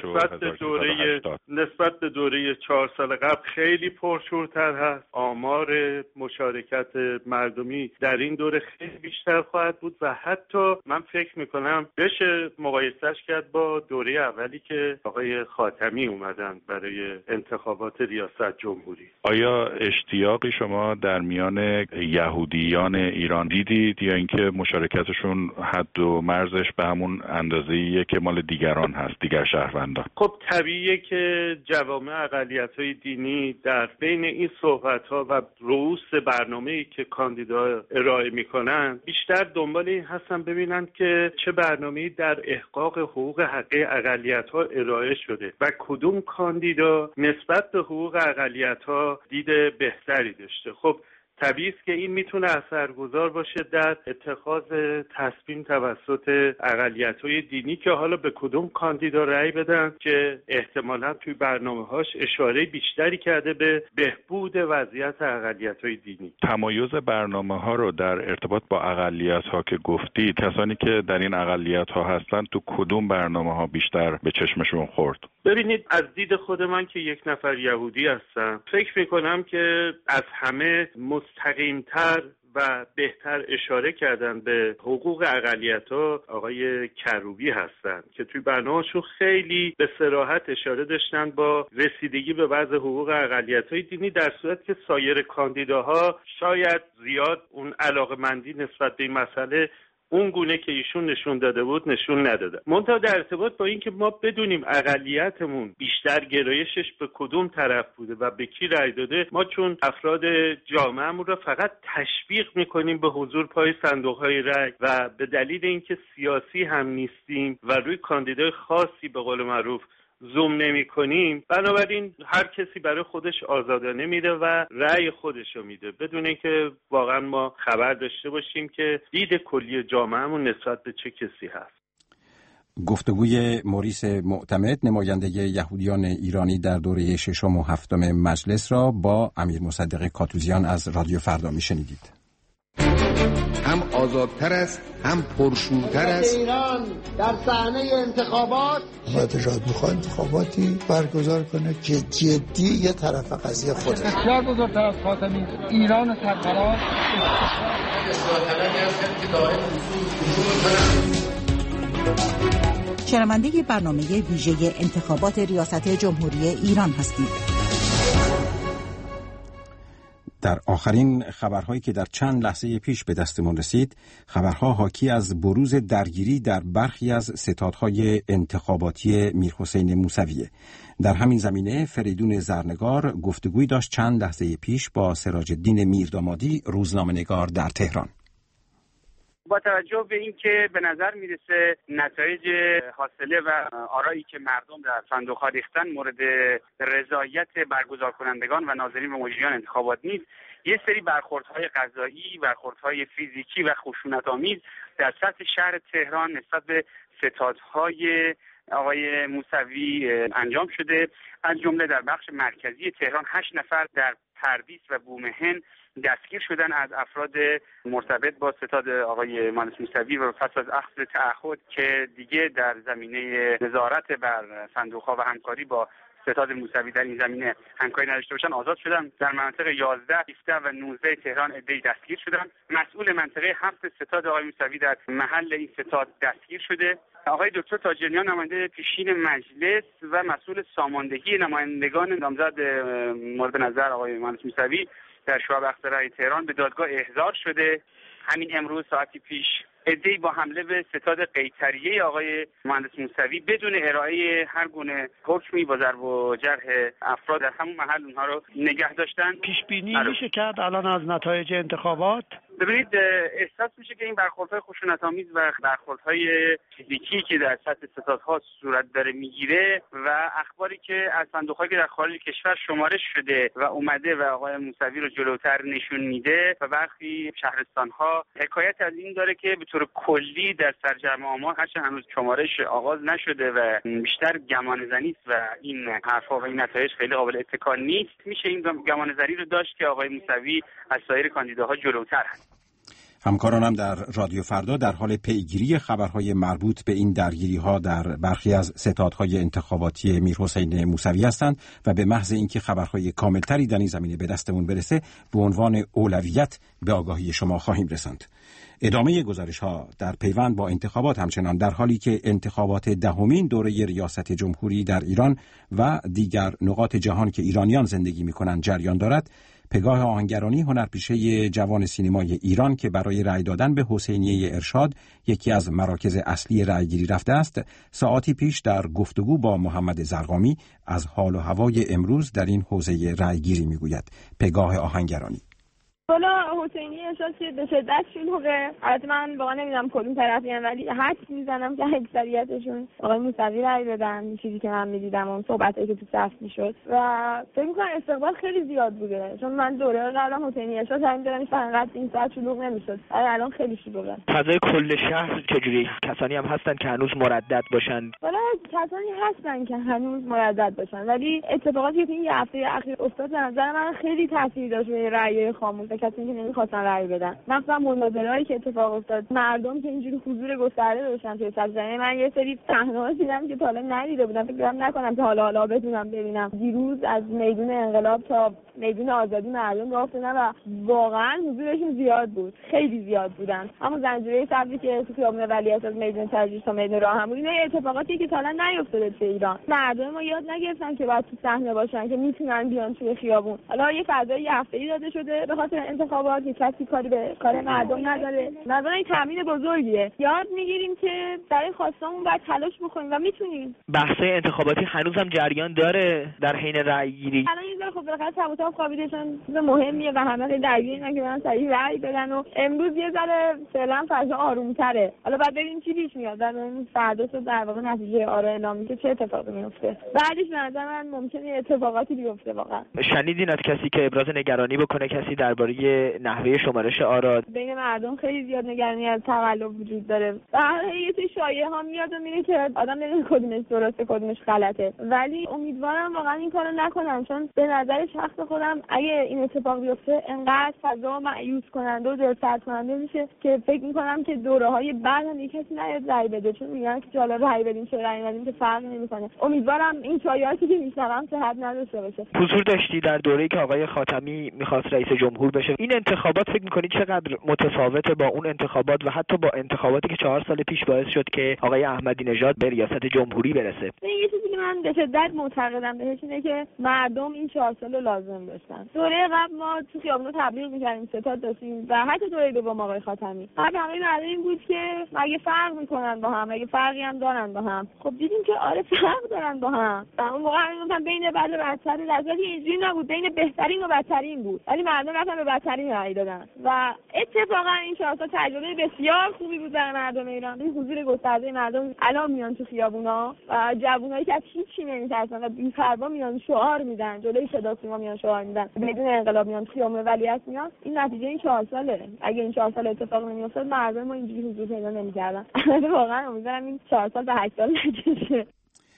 نسبت به دوره 4 سال قبل خیلی پرشورتر هست. آمار مشارکت مردمی در این دوره خیلی بیشتر خواهد بود و حتی من فکر میکنم بشه مقایسهش کرد با دوره اولی که آقای خاتمی اومدن برای انتخابات ریاست جمهوری. آیا اشتیاقی شما در میان یهودیان ایران دیدید یا اینکه مشارکتشون حد و مرزش به همون اندازه‌ایه که مال دیگران هست، دیگر شهروندان؟ خب طبیعیه که جوامع اقلیت‌های دینی در بین این صحبت‌ها و رؤوس برنامه‌ای که کاندیدا ارائه می‌کنن بیشتر دنبال این هستن ببینن که چه برنامه‌ای در احقاق حقوق حقیقی اقلیت‌ها ارائه شده و کدوم کاندیدا نسبت به حقوق اقلیت‌ها دید بهتری داشته. خب طبیعی است که این میتونه اثرگذار باشه در اتخاذ تصمیم توسط اقلیت‌های دینی که حالا به کدوم کاندیدا رأی بدن که احتمالاً توی برنامه‌هاش اشاره بیشتری کرده به بهبود وضعیت اقلیت‌های دینی. تمایز برنامه‌ها رو در ارتباط با اقلیت‌ها که گفتید، کسانی که در این اقلیت‌ها هستن تو کدوم برنامه‌ها بیشتر به چشمشون خورد؟ ببینید، از دید خود من که یک نفر یهودی هستم فکر میکنم که از همه مستقیمتر و بهتر اشاره کردن به حقوق اقلیت‌ها آقای کروبی هستند که توی برنامه‌شون خیلی به صراحت اشاره داشتن با رسیدگی به وضع حقوق اقلیت‌های دینی، در صورت که سایر کاندیداها شاید زیاد اون علاقه‌مندی نسبت به این مسئله اون گونه که ایشون نشون داده بود نشون نداده. منتها در ارتباط با این که ما بدونیم اقلیتمون بیشتر گرایشش به کدوم طرف بوده و به کی رأی داده، ما چون افراد جامعهمون رو فقط تشویق میکنیم به حضور پای صندوق‌های رأی و به دلیل اینکه سیاسی هم نیستیم و روی کاندیدای خاصی به قول معروف زوم نمی کنیم، بنابراین هر کسی برای خودش آزادانه میده و رأی خودشو میده بدون اینکه واقعا ما خبر داشته باشیم که دید کلی جامعهمون نسبت به چه کسی هست. گفتگوی موریس معتمد، نماینده یهودیان ایرانی در دوره ششم و هفتم مجلس را با امیر مصدق کاتوزیان از رادیو فردا میشنیدید. هم آزادتر است، هم پرشورتر است. ایران در صحنه انتخابات اتحاد میخواد انتخاباتی برگزار کنه که جدی یه طرف قضیه خوده. بسیار بزرگتر از خاتمی، ایران سرفراز شنونده برنامه ویژه انتخابات ریاست جمهوری ایران هستید. در آخرین خبرهایی که در چند لحظه پیش به دستمون رسید، خبرها حاکی از بروز درگیری در برخی از ستادهای انتخاباتی میرحسین موسویه. در همین زمینه فریدون زرنگار گفتگوی داشت چند لحظه پیش با سراج الدین میردامادی، روزنامه‌نگار در تهران. با توجه به اینکه به نظر میرسه نتایج حاصله و آرایی که مردم در صندوق‌ها ریختن مورد رضایت برگزار کنندگان و ناظرین و مجریان انتخابات نیست، یه سری برخوردهای قضایی، برخوردهای فیزیکی و خشونت‌آمیز در سطح شهر تهران نسبت به ستادهای آقای موسوی انجام شده. از جمله در بخش مرکزی تهران 8 نفر در پردیس و بومهن دستگیر شدن از افراد مرتبط با ستاد آقای مهندس موسوی و پس از اخذ تعهد که دیگه در زمینه نظارت بر صندوق‌ها و همکاری با ستاد موسوی در این زمینه همکاری نداشته باشن آزاد شدن. در مناطق 11، 17 و 19 تهران عده‌ای دستگیر شدن. مسئول منطقه 7 ستاد آقای موسوی در محل این ستاد دستگیر شده. آقای دکتر تاجریان نماینده پیشین مجلس و مسئول ساماندهی نمایندگان نامزد مورد نظر آقای مهندس موسوی در شعب اخذ رأی تهران به دادگاه احضار شده. همین امروز ساعتی پیش عده‌ای با حمله به ستاد قیطریه آقای مهندس موسوی بدون ارائه هر گونه حکمی با ضرب و جرح افراد در همون محل اونها رو نگه داشتن. پیش بینی میشه کرد الان از نتایج انتخابات؟ ببینید احساس میشه که این برخوردهای خشونت‌آمیز و برخوردهای فیزیکی که در سطح ستادها صورت داره میگیره و اخباری که از صندوق‌هایی که در خارج کشور شمارش شده و اومده و آقای موسوی رو جلوتر نشون میده و برخی شهرستان‌ها حکایت از این داره که به طور کلی در سرجمع آمار هرچند هنوز شمارش آغاز نشده و بیشتر گمانه‌زنی است و این حرف‌ها و این نتایج خیلی قابل اتکا نیست. میشه این گمانه‌زنی رو داشت که آقای موسوی از سایر کاندیداها جلوتر هست. همکارانم در رادیو فردا در حال پیگیری خبرهای مربوط به این درگیری‌ها در برخی از ستادهای انتخاباتی میرحسین موسوی هستند و به محض اینکه خبرهای کاملتری در این زمینه به دستمون برسه به عنوان اولویت به آگاهی شما خواهیم رساند. ادامه گزارش‌ها در پیوند با انتخابات همچنان در حالی که انتخابات دهمین دوره ریاست جمهوری در ایران و دیگر نقاط جهان که ایرانیان زندگی می‌کنند جریان دارد، پگاه آهنگرانی هنرپیشه جوان سینمای ایران که برای رأی دادن به حسینیه ارشاد یکی از مراکز اصلی رأیگیری رفته است، ساعتی پیش در گفتگو با محمد زرقامی از حال و هوای امروز در این حوزه رأیگیری میگوید. پگاه آهنگرانی: حالا حسینیه ارشاد که به شدت شلوغه. البته من واقعا نمیدونم کدوم طرفیم ولی حدس میزنم که اکثریتشون آقای موسوی رأی بدن. چیزی که من میدیدم اون صحبتایی که تو صف میشد و فکر میکنم استقبال خیلی زیاد بوده، چون من دوره قبلا حسینیه ارشاد همین دارم فقط این ساعت شلوغ نمیشد، ولی الان خیلی شلوغه. فضای کل شهر چجوری؟ کسانی هم هستن که هنوز مردد باشن؟ حالا کسانی هستن که هنوز مردد باشن، ولی اتفاقاتی که این یه هفته اخیر افتاد به نظر من خیلی تاثیر داشت روی رأی خاموش کسی که نمیخواستن رأی بدن. مثلا مناظره‌ای که اتفاق افتاد، مردم که اینجوری حضور گسترده داشتن توی سرزمین. من یه سری صحنه‌ها دیدم که تا حالا ندیده بودم، فکر نکنم که حالا بتونم ببینم. دیروز از میدون انقلاب تا میدون آزادی مردم راه افتادن و واقعا حضورشون زیاد بود، خیلی زیاد بودن. اما زنجیره صفی که تو خیابون ولیعصر از میدون تجریش تا میدون راهنمایی، اینا اتفاقاتی که تا حالا نیفتاده توی ایران. مردم ما یاد نگرفتن که باید تو صحنه باشن، که میتونن بیان توی خیابون. حالا یه فضای هفته‌ای داده شده به خاطر انتخابات که کسی کاری به کار مردم نداره. مثلا این تامین بزرگیه. یاد میگیریم که برای خواستامون باید تلاش بکنیم و میتونیم. بحث انتخاباتی هنوزم جریان داره در حین رأی‌گیری. الان این خب بالاخره تبوتاب خوابیدشون چیز مهمیه و همه خیلی درگیرن که برن سریع رأی بدن و امروز یه ذره فعلا فضا آروم‌تره. حالا بعد ببینیم چی پیش میاد. در اون فردا تو در واقع نتیجه آرا اعلام میشه چه اتفاقی میفته. بعدش به نظر من ممکنه اتفاقاتی بیفته واقعا. شنیدین از کسی که ابراز نگرانی بکنه، کسی درباره نحوه شمارش آرا؟ بین مردم خیلی زیاد نگرانی از تقلب وجود داره و یه سری شایعه ها میاد و میره که آدم نمیدونه کدومش درسته کدومش غلطه، ولی امیدوارم واقعا این کارو نکنن، چون به نظر شخص خودم اگه این اتفاق بیفته انقدر فضا مایوس کننده و دلسرد کننده میشه که فکر میکنم که دوره‌های بعد هم کسی نیاد رأی بده، چون میگن که حالا رأی بدیم چه رأی ندیم که فرقی نمیکنه. امیدوارم این شایعاتی که میشنوم صحت نداشته باشه. حضور داشتی در دوره‌ای که آقای خاتمی می‌خواست رئیس جمهور بشه. این انتخابات فکر می‌کنی چقدر متفاوته با اون انتخابات و حتی با انتخاباتی که 4 سال پیش باعث شد که آقای احمدی نژاد به ریاست جمهوری برسه؟ یه چیزی که من به شدت معتقدم بهش اینه که مردم این 4 سال رو لازم داشتن. دوره قبل ما تو خیابونا تبلیغ می‌کردیم، ستاد داشتیم و حتی دوره دوم آقای خاتمی همه مردم این بود که مگه فرق می‌کنن با هم، مگه فرقی هم دارن با هم. خب دیدیم که آره فرق دارن با هم. و اون موقع میگفتن بین بد و بدتر، لذتی اینجوری نبود، بین بهترین و بدترین بود، ولی مردم رفتن به بدترین رأی دادن و اتفاقا این 4 تا تجربه بسیار خوبی بود برای مردم ایران. این حضور گسترده مردم الان میان تو خیابونا و جوونایی که از هیچی نمی‌ترسن و بی‌پروا میان شعار میدن، جلوی صدا سیما میان شعار میدن، بدون انقلاب میان خیابون ولیعصر میان. این نتیجه این 4 ساله. اگه این 4 سال اتفاق نمی‌افتاد مردم ما اینجوری حضور پیدا نمی‌کردن. واقعا امیدوارم این 4 سال به 8 سال نکشه.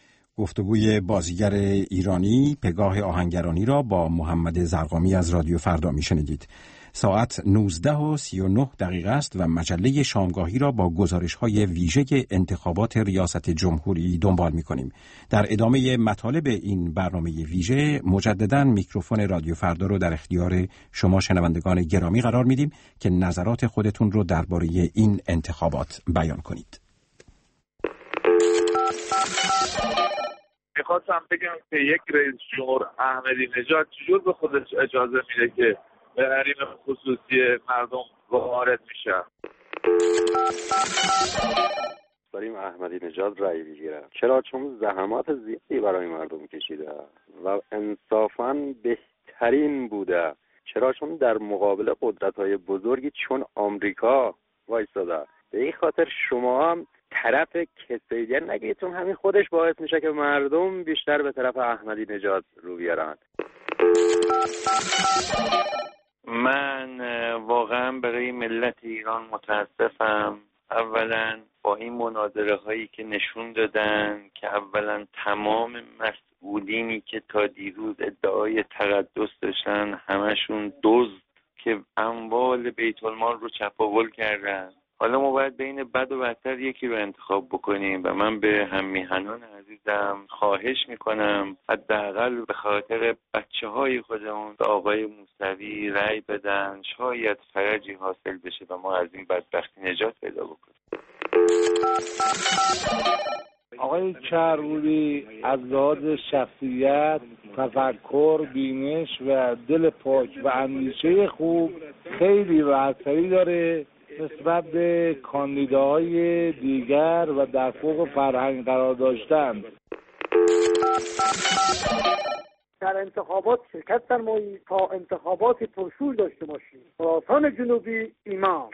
گفتگوی بازیگر ایرانی پگاه آهنگرانی را با محمد زرقامی از رادیو فردا میشنیدید. ساعت 19:39 است و مجله شامگاهی را با گزارش‌های ویژه انتخابات ریاست جمهوری دنبال می‌کنیم. در ادامه مطالب این برنامه ویژه مجدداً میکروفون رادیو فردا رو در اختیار شما شنوندگان گرامی قرار میدیم که نظرات خودتون رو درباره این انتخابات بیان کنید. میخواستم بگم که یک رئیس جمهور احمدی نژاد چجور به خودش اجازه میده که به حریم خصوصی مردم وارد میشه. داریم احمدی نژاد رأی بگیره. چرا؟ چون زحمات زیادی برای مردم کشیده و انصافاً بهترین بوده. چرا؟ چون در مقابل قدرت‌های بزرگی چون آمریکا وایساده. به این خاطر شما هم طرف کسی دیگر نگید، چون همین خودش باعث میشه که مردم بیشتر به طرف احمدی نژاد رو بیارن. من واقعا برای ملت ایران متاسفم. اولا با این مناظره هایی که نشون دادن که اولا تمام مسئولینی که تا دیروز ادعای تقدس داشتن همشون دزد که اموال بیت المال رو چپاول کردن. حالا ما باید بین بد و بدتر یکی رو انتخاب بکنیم و من به هم میهنان عزیزم خواهش میکنم حداقل به خاطر بچه‌های خودمون به آقای موسوی رأی بدن، شاید فرجی حاصل بشه و ما از این بدبختی نجات پیدا بکنیم. آقای کروبی از لحاظ شخصیت، تفکر، بینش و دل پاک و اندیشه خوب خیلی برتری داره نسبت به کاندیداهای دیگر و در فوق فرهنگ قرار داشتن. در انتخابات شرکت فرمایید تا انتخابات پرشور داشته باشیم. خراسان جنوبی ایمان.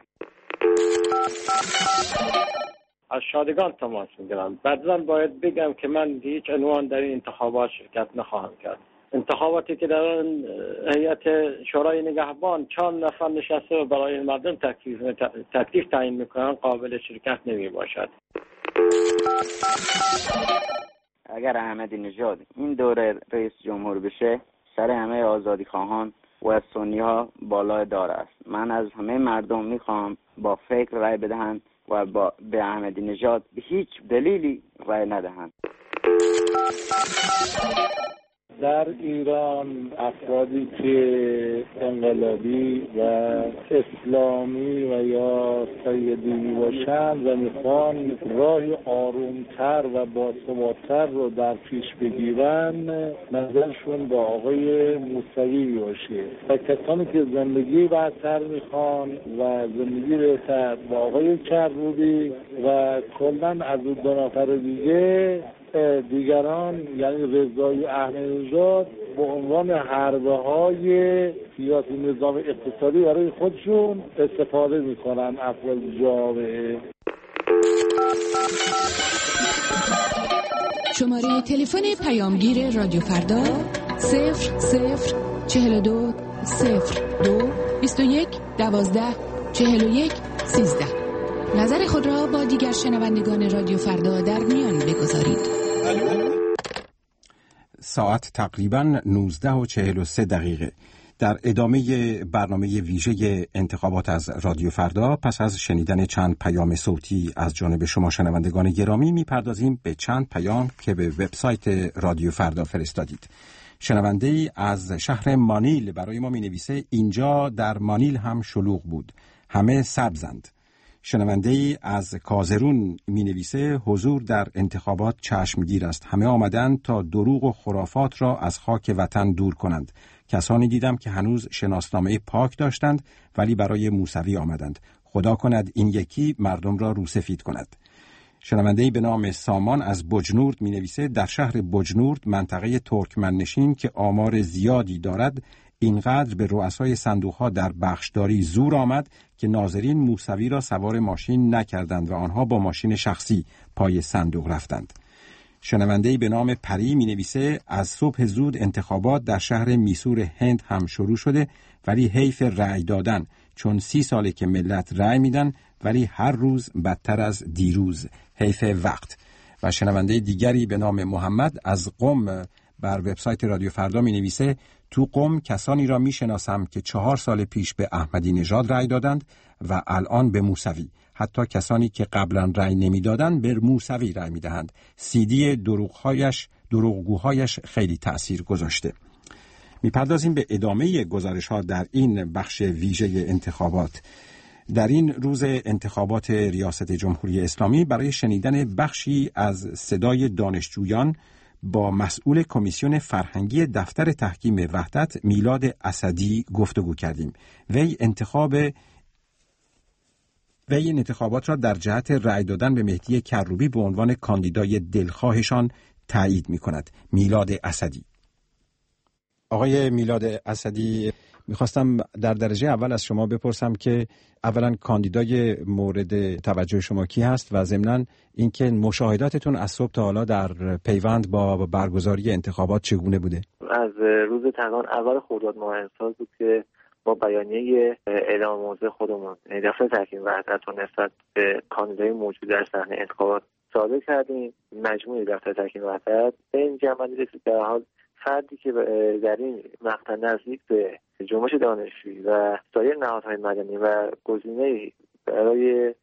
از شادگان تماس میگیرم. بعداً باید بگم که من هیچ عنوان در این انتخابات شرکت نخواهم کرد. انتخاباتی که در هیئت شورای نگهبان 4 نفر نشسته و برای مردم تکلیف تعیین میکنن قابل شرکت نمی باشد. اگر احمدی نژاد این دوره رئیس جمهور بشه، سر همه آزادی خواهان و سنی ها بالای دار است. من از همه مردم میخوام با فکر رای بدهند و به احمدی نژاد به هیچ دلیلی رای ندهند. در ایران افرادی که انقلابی و اسلامی و یا سیدی باشند و میخوان راهی آرومتر و باثبات‌تر رو در پیش بگیرن، نظرشون با آقای موسوی باشه. و کسانی که زندگی بهتر میخوان و زندگی بهتر با آقای کروبی و کلن از اون 2 نفر دیگران یعنی رضایی احمدی نژاد به عنوان حربه‌های سیاسی نظام اقتصادی برای خودشون استفاده میکنن افراد جامعه. شماره تلفن پیامگیر رادیو فردا 0042 02 21 12 41 13. نظر خود را با دیگر شنوندگان رادیو فردا در میان بگذارید. ساعت تقریباً 19:43. در ادامه برنامه ویژه انتخابات از رادیو فردا پس از شنیدن چند پیام صوتی از جانب شما شنوندگان گرامی میپردازیم به چند پیام که به وبسایت رادیو فردا فرستادید. شنونده ای از شهر مانیل برای ما مینویسه اینجا در مانیل هم شلوغ بود، همه سبزند. شنونده ای از کازرون می نویسه حضور در انتخابات چشمگیر است. همه آمدند تا دروغ و خرافات را از خاک وطن دور کنند. کسانی دیدم که هنوز شناسنامه پاک داشتند ولی برای موسوی آمدند. خدا کند این یکی مردم را روسفید کند. شنونده ای به نام سامان از بجنورد می نویسه در شهر بجنورد منطقه ترکمن نشین که آمار زیادی دارد اینقدر به رؤسای صندوق‌ها در بخشداری زور آمد که ناظرین موسوی را سوار ماشین نکردند و آنها با ماشین شخصی پای صندوق رفتند. شنونده‌ای به نام پری می‌نویسه از صبح زود انتخابات در شهر میسور هند هم شروع شده ولی حیف رأی دادن، چون 30 ساله که ملت رأی میدن ولی هر روز بدتر از دیروز، حیف وقت. و شنونده دیگری به نام محمد از قم بر وبسایت رادیو فردا می‌نویسه تو قم کسانی را میشناسم که 4 سال پیش به احمدی نژاد رأی دادند و الان به موسوی. حتی کسانی که قبلا رأی نمیدادند به موسوی رأی میدهند. CD دروغگوهایش خیلی تأثیر گذاشته. میپردازیم به ادامه گزارش‌ها در این بخش ویژه انتخابات. در این روز انتخابات ریاست جمهوری اسلامی برای شنیدن بخشی از صدای دانشجویان با مسئول کمیسیون فرهنگی دفتر تحکیم وحدت میلاد اسدی گفتگو کردیم. وی این انتخابات را در جهت رأی دادن به مهدی کروبی به عنوان کاندیدای دلخواهشان تایید می‌کند. میلاد اسدی. آقای میلاد اسدی، میخواستم در درجه اول از شما بپرسم که اولا کاندیدای مورد توجه شما کی هست و ضمناً اینکه مشاهداتتون از صبح تا حالا در پیوند با برگزاری انتخابات چگونه بوده؟ از روز تقریبا اول خرداد ماه امسال بود که با بیانیه اعلام موضع خودمون دفتر تحکیم وحدت رو نسبت به کاندیدای موجود در صحنه انتخابات صادر کردیم. مجموعه دفتر تحکیم وحدت به این جمع‌بندی رسید در حال فردی که در این مقطع نزدیک به جنبش دانشجویی و سایر نهادهای مدنی و گزینه‌ای برای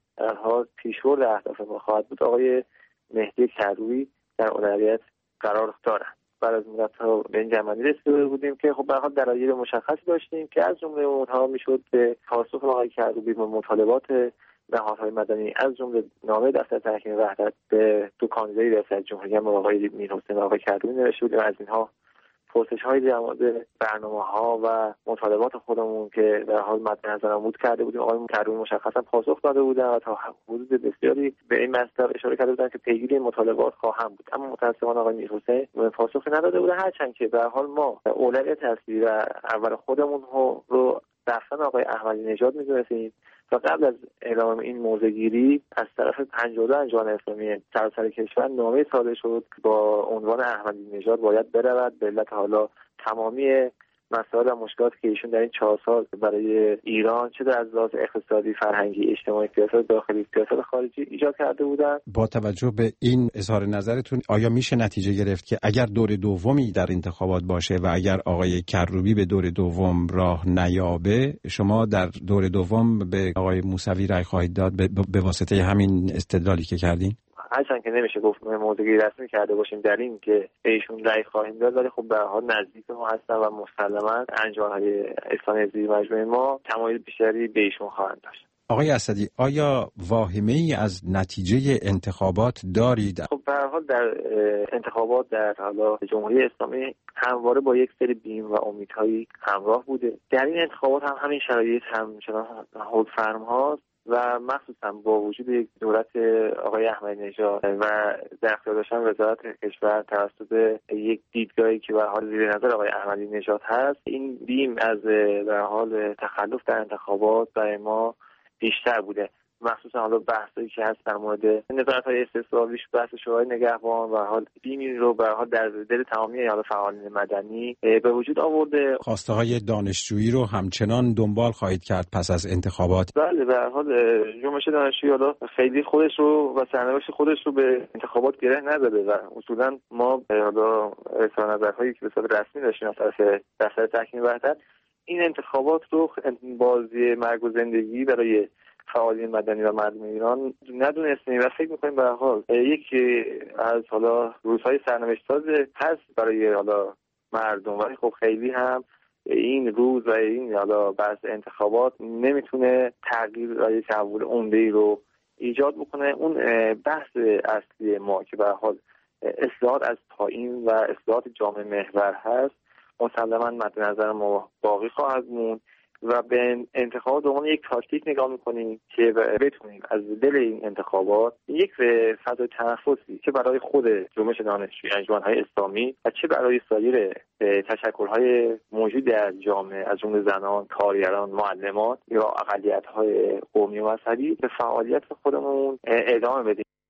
پیشبرد اهداف ما خواهد بود آقای مهدی کروبی در اولویت قرار دارند. بعد از مدت‌ها به این جمع‌بندی رسیده بودیم که خب به هر حال دلایل مشخصی داشتیم که از جمله اونها میشد به پاسخ آقای کروبی به مطالبات نهادهای مدنی از جمله نامه دفتر تحکیم وحدت به دو کاندیدای ریاست جمهوری هم آقای میرحسین و آقای کروبی نوشته بودیم. از اینها پرسش‌های در مورد برنامه‌ها و مطالبات خودمون که در حال مد نظرمون بود کرده بودیم. آقای کروبی مشخصا پاسخ داده بودن و تا حدود بسیاری به این مطلب اشاره کرده بودن که پیگیری مطالبات خواهم بود، اما متأسفانه آقای میرحسین پاسخی نداده بودن. هرچند که به هر حال ما اولویت اصلی و اول خودمون رو رفتن آقای احمدی نژاد می‌دونستیم و قبل از اعلام این موضع‌گیری از طرف 52 انجمن اسلامی سراسر کشور نامه صادر شد با عنوان احمدی نژاد باید برود به علت حالا تمامی مسائل و مشکلاتی که ایشون در این 4 سال برای ایران چه در لحاظ اقتصادی، فرهنگی، اجتماعی، سیاست داخلی، سیاست خارجی ایجاد کرده بودند. با توجه به این اظهار نظرتون آیا میشه نتیجه گرفت که اگر دور دومی در انتخابات باشه و اگر آقای کروبی به دور دوم راه نیابه شما در دور دوم به آقای موسوی رأی خواهید داد به واسطه همین استدلالی که کردین؟ هرچند که نمیشه گفت موضعی رسمی کرده باشیم در این که ایشون رأی خواهیم داد، ولی خب به هر حال نزدیک ما هستن و مسلماً انجمن‌های اسلامی زیر مجموعه ما تمایل بیشتری به ایشون خواهند داشت. آقای اسدی، آیا واهمه‌ای از نتیجه انتخابات دارید؟ خب به هر حال در انتخابات در حالا جمهوری اسلامی همواره با یک سری بیم و امیدهایی همراه بوده. در این انتخابات هم همین شرایط همچنان حول فرم هاست و مخصوصا با وجود یک دولت آقای احمدی نژاد و در اختیار داشتن وزارت کشور توسط یک دیدگاهی که به حال زیر نظر آقای احمدی نژاد هست، این بیم از به حال تخلف در انتخابات برای ما بیشتر بوده. مخصوصا حالا بحثی که هست در مورد نظارت‌های استثبابیش، بحث شورای نگهبان و حال بیمی رو به حال در دل تمامی حالا فعالین مدنی به وجود آورده. خواسته‌های دانشجویی رو همچنان دنبال خواهید کرد پس از انتخابات؟ بله، به هر حال جنبش دانشجویی حالا خیلی خودش رو و سرنوشت خودش رو به انتخابات گره نداده و اصولا ما حالا اظهار نظرهایی که به صورت رسمی داشتیم از طرف دفتر تحکیم وحدت این انتخابات رو بازی مرگ و زندگی برای فعالین مدنی و مردم ایران ندونستیم و فکر می‌کنیم به هر حال یکی از حالا روزهای سرنوشت‌ساز هست برای حالا مردم، ولی خب خیلی هم این روز و این حالا بحث انتخابات نمیتونه تغییر و تحول عمده‌ای رو ایجاد بکنه. اون بحث اصلی ما که به هر حال اصلاحات از پایین و اصلاحات جامعه محور هست مسلماً مد نظر ما باقی خواهد موند و به انتخابات دوم یک تاکتیک نگاه میکنیم که بتونیم از دل این انتخابات یک فضای تنفسی که برای خود جنبش دانشجویی، انجمن‌های اسلامی و چه برای سایر تشکل‌های موجود در جامعه از جمله زنان، کارگران، معلمان یا اقلیت‌های قومی و مذهبی به فعالیت خودمون ادامه بدیم.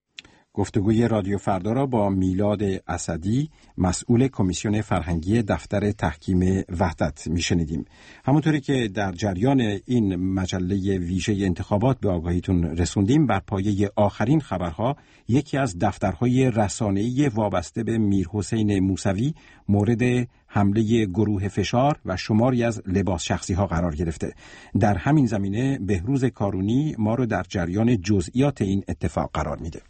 گفتگوی رادیو فردا را با میلاد اسدی، مسئول کمیسیون فرهنگی دفتر تحکیم وحدت میشنیدیم. همونطوری که در جریان این مجله ویژه انتخابات به آگاهیتون رسوندیم، بر پایه آخرین خبرها یکی از دفترهای رسانه‌ای وابسته به میرحسین موسوی مورد حمله گروه فشار و شماری از لباس شخصی ها قرار گرفته. در همین زمینه بهروز کارونی ما رو در جریان جزئیات این اتفاق قرار میده.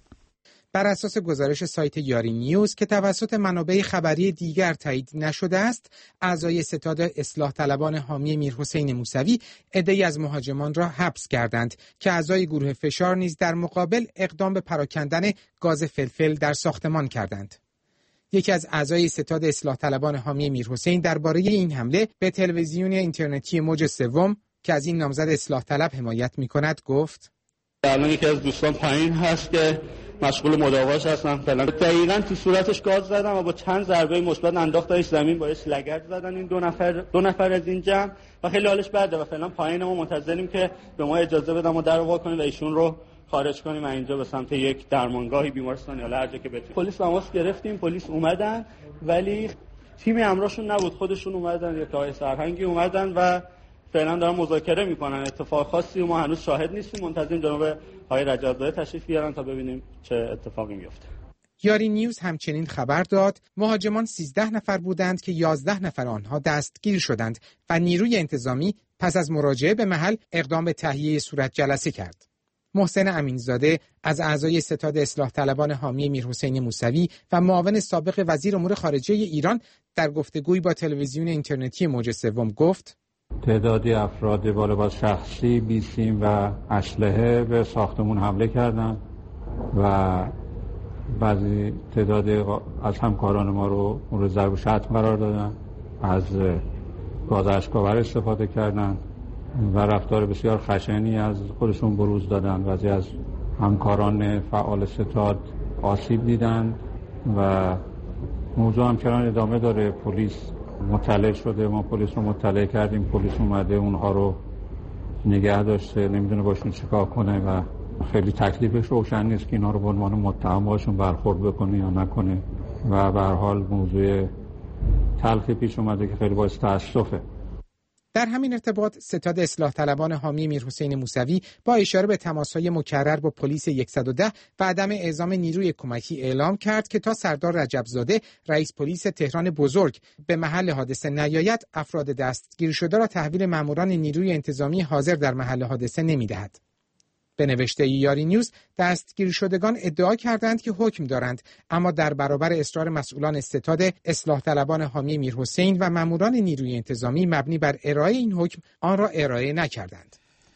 بر اساس گزارش سایت یاری نیوز که توسط منابع خبری دیگر تایید نشده است، اعضای ستاد اصلاح طلبان حامی میرحسین موسوی عده‌ای از مهاجمان را حبس کردند که اعضای گروه فشار نیز در مقابل اقدام به پراکندن گاز فلفل در ساختمان کردند. یکی از اعضای ستاد اصلاح طلبان حامی میرحسین درباره این حمله به تلویزیون اینترنتی موج سوم که از این نامزد اصلاح طلب حمایت می‌کند گفت: الان یکی از دوستان پایین هست که مشغول مداواش هستن. فعلا دقیقاً تو صورتش گاز زدم و با چند ضربه مثبت انداختش زمین، باعث لگد زدن این دو نفر از این جمع و خیلی حالش بده و فعلا پایین ما منتظریم که به ما اجازه بدن ما در رو وا کنیم و ایشون رو خارج کنیم اینجا به سمت یک درمانگاهی، بیمارستان یا هر جا که بتونیم. پلیس تماس گرفتیم، پلیس اومدن ولی تیمی همراهشون نبود، خودشون اومدن، یک آقای سرهنگی اومدن و فعلا دارن مذاکره میکنن. اتفاق خاصی ما هنوز شاهد نیستیم، منتظریم جناب آقای رجب‌زاده تشریف بیارن تا ببینیم چه اتفاقی میفته. یاری نیوز همچنین خبر داد مهاجمان 13 نفر بودند که 11 نفر آنها دستگیر شدند و نیروی انتظامی پس از مراجعه به محل اقدام به تهیه صورت جلسه کرد. محسن امینزاده از اعضای ستاد اصلاح طلبان حامی میرحسین موسوی و معاون سابق وزیر امور خارجه ایران در گفتگویی با تلویزیون اینترنتی موج سوم گفت: تعدادی افراد با لباس شخصی، بیسیم و اسلحه به ساختمون حمله کردند و بعضی تعداد از همکاران ما رو مورد ضرب و شتم قرار دادن، از گاز اشک‌آور استفاده کردند و رفتار بسیار خشنی از خودشون بروز دادن. بعضی از همکاران فعال ستاد آسیب دیدن و موضوع همچنان ادامه داره. پلیس مطلع شده، ما پلیس رو مطلع کردیم، پلیس اومده اونها رو نگه داشته، نمیدونه باشون چیکار کنه و خیلی تکلیفش روشن نیست که اینا رو به عنوان متهم باشون برخورد بکنه یا نکنه و به هر حال موضوع تلخی پیش اومده که خیلی باعث تأسفه. در همین ارتباط ستاد اصلاح طلبان حامی میرحسین موسوی با اشاره به تماس‌های مکرر با پلیس 110 و عدم اعزام نیروی کمکی اعلام کرد که تا سردار رجب‌زاده رئیس پلیس تهران بزرگ به محل حادثه نیاید، افراد دستگیر شده را تحویل ماموران نیروی انتظامی حاضر در محل حادثه نمی‌دهد. به نوشته یاری نیوز، دستگیر شدگان ادعا کردند که حکم دارند، اما در برابر اصرار مسئولان ستاد اصلاح طلبان حامی میرحسین و ماموران نیروی انتظامی مبنی بر ارائه این حکم آن را ارائه نکردند.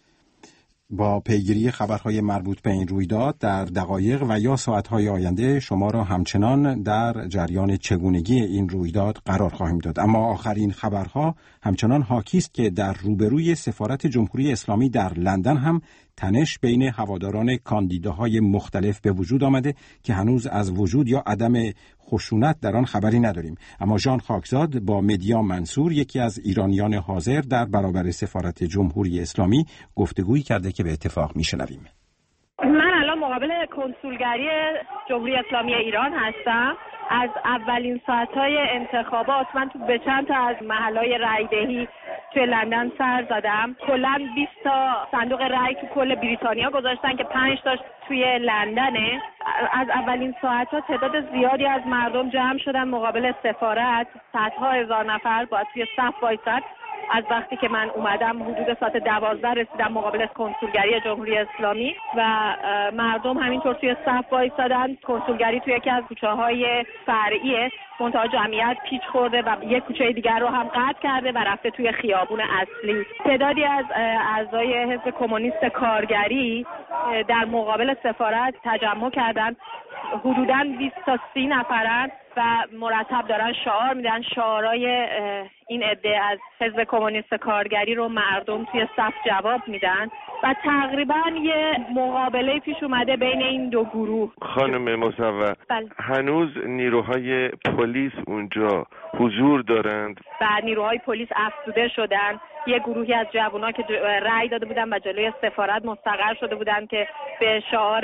با پیگیری خبرهای مربوط به این رویداد در دقایق و یا ساعتهای آینده شما را همچنان در جریان چگونگی این رویداد قرار خواهیم داد. اما آخرین خبرها همچنان حاکی است که در روبروی سفارت جمهوری اسلامی در لندن هم تنش بین هواداران کاندیداهای مختلف به وجود آمده که هنوز از وجود یا عدم خشونت در آن خبری نداریم. اما ژان خاکزاد با مدیا منصور، یکی از ایرانیان حاضر در برابر سفارت جمهوری اسلامی، گفتگویی کرده که به اتفاق میشنویم. من الان مقابل کنسولگری جمهوری اسلامی ایران هستم. از اولین ساعت‌های انتخابات من تو به چند تا از محل‌های رایدهی توی لندن سر زدم. کلاً 20 تا صندوق رای تو کل بریتانیا گذاشتن که 5 تاش توی لندنه. از اولین ساعت‌ها تعداد زیادی از مردم جمع شدن مقابل سفارت. صدها هزار نفر باید توی صف وایسن. از وقتی که من اومدم حدود ساعت 12 رسیدم مقابل کنسولگری جمهوری اسلامی و مردم همینطور توی صف وایسادن. کنسولگری توی یکی از کوچه‌های فرعیه، منتها جمعیت پیچ خورده و یک کوچه دیگر رو هم قطع کرده و رفته توی خیابون اصلی. تعدادی از اعضای حزب کمونیست کارگری در مقابل سفارت تجمع کردن. حدوداً 20 تا 30 نفرن و مرتب دارن شعار میدن. شعارهای این عده از حزب کمونیست کارگری رو مردم توی صف جواب میدن و تقریبا یه مقابله پیش اومده بین این دو گروه. خانم مصور، هنوز نیروهای پلیس اونجا حضور دارند و نیروهای پلیس افزوده شدن. یه گروهی از جوونا که رأی داده بودن و جلوی سفارت مستقر شده بودن که به شعار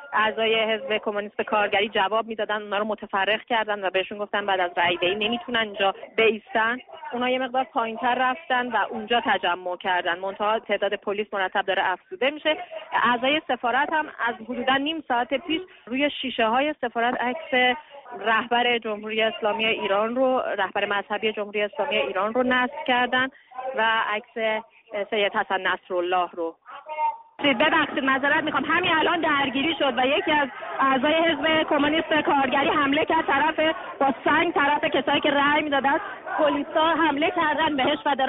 اعضای حزب کمونیست کارگری جواب میدادن، اونا رو متفرق کردن و بهشون گفتن بعد از رأی دهی نمیتونن اینجا بایستن. اونا یه مقدار پایینتر رفتن و اونجا تجمع کردن. منتها تعداد پلیس مرتب داره افزوده میشه. اعضای سفارت هم از حدوداً نیم ساعت پیش روی شیشه های سفارت عکس رهبر جمهوری اسلامی ایران رو، رهبر مذهبی جمهوری اسلامی ایران رو نصب کردن و عکس سید حسن نصرالله رو. ببخشید معذرت میخوام، همین الان درگیری شد و یکی از اعضای حزب کمونیست کارگری حمله کرد با سنگ طرف کسایی که رأی میدادن. پلیسا حمله کردن بهش و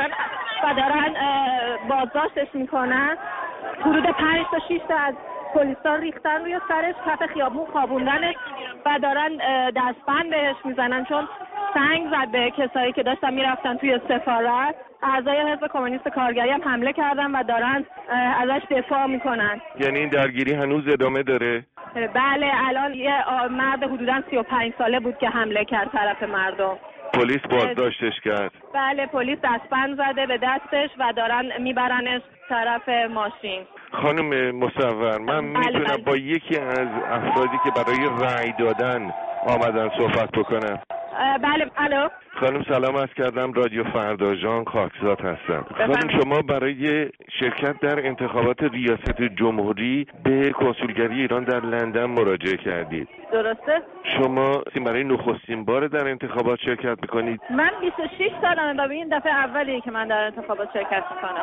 دارن بازداشتش میکنن. حدود 5 تا 6 تا از پلیسا ریختن روی سرش، کف خیابون خوابوندنش و دارن دستبند بهش میزنن چون سنگ زد به کسایی که داشتن میرفتن توی سفارت. اعضای حزب کمونیست کارگری هم حمله کردن و دارن ازش دفاع میکنن. یعنی این درگیری هنوز ادامه داره؟ بله، الان یه مرد حدوداً 35 ساله بود که حمله کرد طرف مردم. پلیس بازداشتش کرد؟ بله، پلیس دستبند زده به دستش و دارن میبرنش طرف ماشین. خانم مصور، من میتونم با یکی از افرادی که برای رأی دادن آمدن صحبت بکنم؟ بله. الو خانم سلام عرض کردم، رادیو فردا ژان خاکزاد هستم. خانم شما برای شرکت در انتخابات ریاست جمهوری به کنسولگری ایران در لندن مراجعه کردید. درسته؟ شما برای نخستین بار در انتخابات شرکت میکنید؟ من 26 سالمه و این دفعه اولیه که من در انتخابات شرکت میکنم.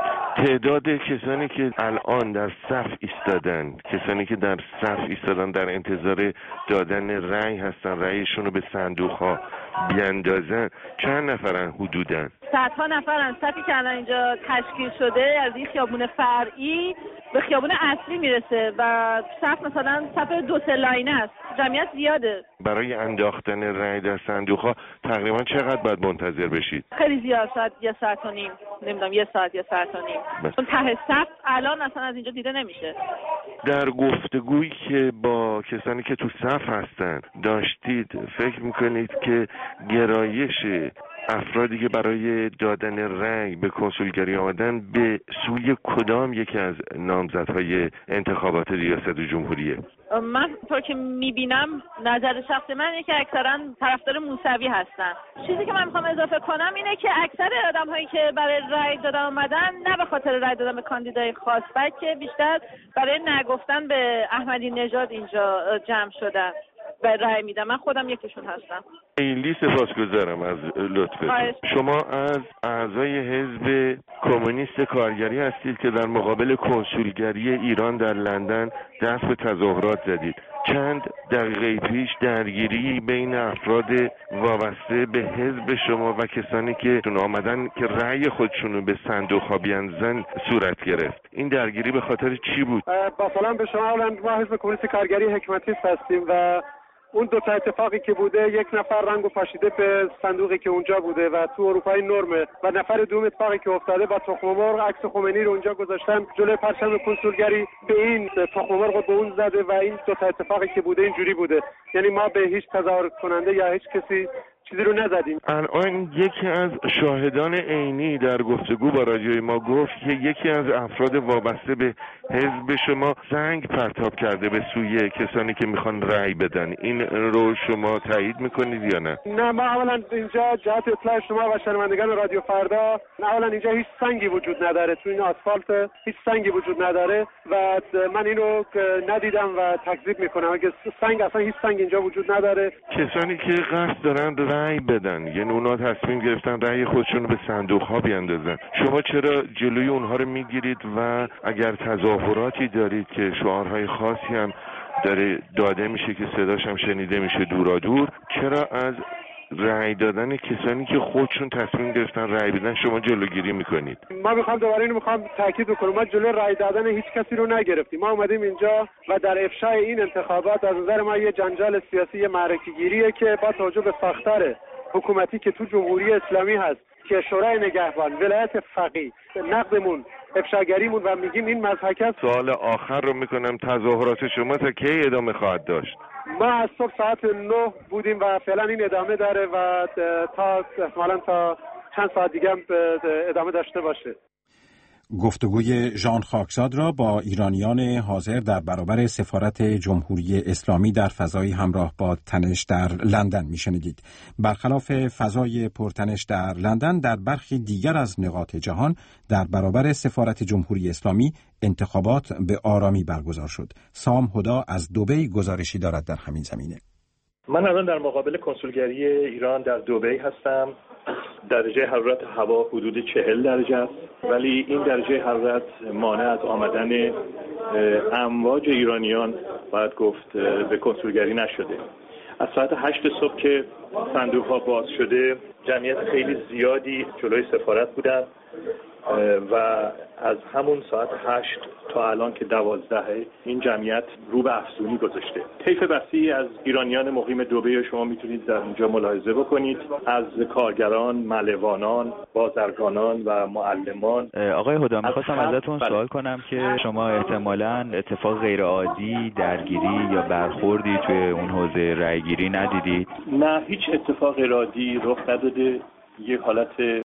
تعداد کسانی که الان در صف ایستادن، کسانی که در صف ایستادن در انتظار دادن رأی هستن، رأیشون رو به صندوق ها بیاندازن، چند نفرن حدوداً؟ صدها نفرن. صفی که الان اینجا تشکیل شده از این خیابون فرعی به خیابون اصلی میرسه و صف مثلا صف 2-3 لاینه است. جمعیت زیاده. برای انداختن رأی در صندوق ها تقریبا چقدر باید منتظر بشید؟ خیلی زیاد، شاید 1 ساعت و نیم، نمیدونم 1 ساعت 1 ساعت و نیم. اون ته صف الان اصلا از اینجا دیده نمیشه. در گفتگویی که با کسانی که تو صف هستن داشتید، فکر میکنید که گرایش افرادی که برای دادن رأی به کنسولگری آمدن به سوی کدام یکی از نامزدهای انتخابات ریاست جمهوریه؟ من طور که میبینم، نظر شخصی من اینه که اکثرا طرفدار موسوی هستن. چیزی که من میخوام اضافه کنم اینه که اکثر آدم‌هایی که برای رأی دادن اومدن نه به خاطر رأی دادن به کاندیدای خاص، بلکه بیشتر برای نگفتن به احمدی نژاد اینجا جمع شدن و رأی میدم. من خودم یکیشون هستم. خیلی سپاسگزارم از لطفتون. شما از اعضای حزب کمونیست کارگری هستید که در مقابل کنسولگری ایران در لندن دست به تظاهرات زدید. چند دقیقه پیش درگیری بین افراد وابسته به حزب شما و کسانی که آمدن که رأی خودشونو به صندوق ها بیاندازن صورت گرفت. این درگیری به خاطر چی بود؟ با سلام به شما. ما حزب کمونیست کارگری حکمتیست هستیم و اون دو تا اتفاقی که بوده، یک نفر رنگو پاشیده به صندوقی که اونجا بوده و تو اروپای نرمه و نفر دوم اتفاقی که افتاده با تخم مرغ عکس خمینی رو اونجا گذاشتن جلوی پرچم کنسولگری، به این تخم مرغ به اون زده و این دو تا اتفاقی که بوده اینجوری بوده. یعنی ما به هیچ تظاهر کننده یا هیچ کسی چیزی رو نزدیم. الان یکی از شاهدان عینی در گفتگو با رادیوی ما گفت که یکی از افراد وابسته به حزب شما سنگ پرتاب کرده به سوی کسانی که میخوان رأی بدن. این رو شما تایید میکنید یا نه؟ نه، ما اولا اینجا جهت اطلاع شما و شنوندگان رادیو فردا، اولا اینجا هیچ سنگی وجود نداره، تو این آسفالت هیچ سنگی وجود نداره و من اینو ندیدم و تکذیب میکنم. اگه سنگ، اصلا هیچ سنگ اینجا وجود نداره. کسانی که قصد دارن رأی بدن، یعنی اونا تصمیم گرفتن رأی خودشون به صندوق ها بیاندازن، شما چرا جلوی اونها رو میگیرید و اگر تظاهراتی دارید که شعارهای خاصی هم داره داده میشه که صداش هم شنیده میشه دورا دور، چرا از رأی دادن کسانی که خودشون تصمیم گرفتن رأی بدن شما جلوگیری میکنید؟ ما دوباره اینو میخوام تاکید بکنم، ما جلوی رأی دادن هیچ کسی رو نگرفتیم. ما اومدیم اینجا و در افشای این انتخابات از نظر ما یه جنجال سیاسی، یه معرکه گیریه که با توجه به ساختار حکومتی که تو جمهوری اسلامی هست که شورای نگهبان، ولایت فقیه، نقدمون، افشاگریمون و میگیم این مضحکه. سوال آخر رو میکنم، تظاهرات شما تا کی ادامه خواهد داشت؟ ما از صبح ساعت 9 بودیم و فعلا این ادامه داره و تا احتمالاً تا چند ساعت دیگه هم ادامه داشته باشه. گفتگوی ژان خاکزاد را با ایرانیان حاضر در برابر سفارت جمهوری اسلامی در فضای همراه با تنش در لندن میشنیدید. برخلاف فضای پرتنش در لندن، در برخی دیگر از نقاط جهان در برابر سفارت جمهوری اسلامی انتخابات به آرامی برگزار شد. سام هدا از دبی گزارشی دارد در همین زمینه. من الان در مقابل کنسولگری ایران در دبی هستم. درجه حرارت هوا حدود 40 درجه است، ولی این درجه حرارت مانع از آمدن امواج ایرانیان باید گفت به کنسولگری نشده. از ساعت 8 صبح که صندوق ها باز شده جمعیت خیلی زیادی جلوی سفارت بودن و از همون ساعت 8 تا الان که 12 این جمعیت رو به افزونی گذاشته. طیف وسیعی از ایرانیان مقیم دبی شما میتونید در اینجا ملاحظه بکنید، از کارگران، ملوانان، بازرگانان و معلمان. آقای هدا، می‌خواستم ازتون سوال کنم که شما احتمالاً اتفاق غیرعادی، درگیری یا برخوردی توی اون حوزه رأی‌گیری ندیدید؟ نه، هیچ اتفاق غیرعادی رخ نداده. یه حالت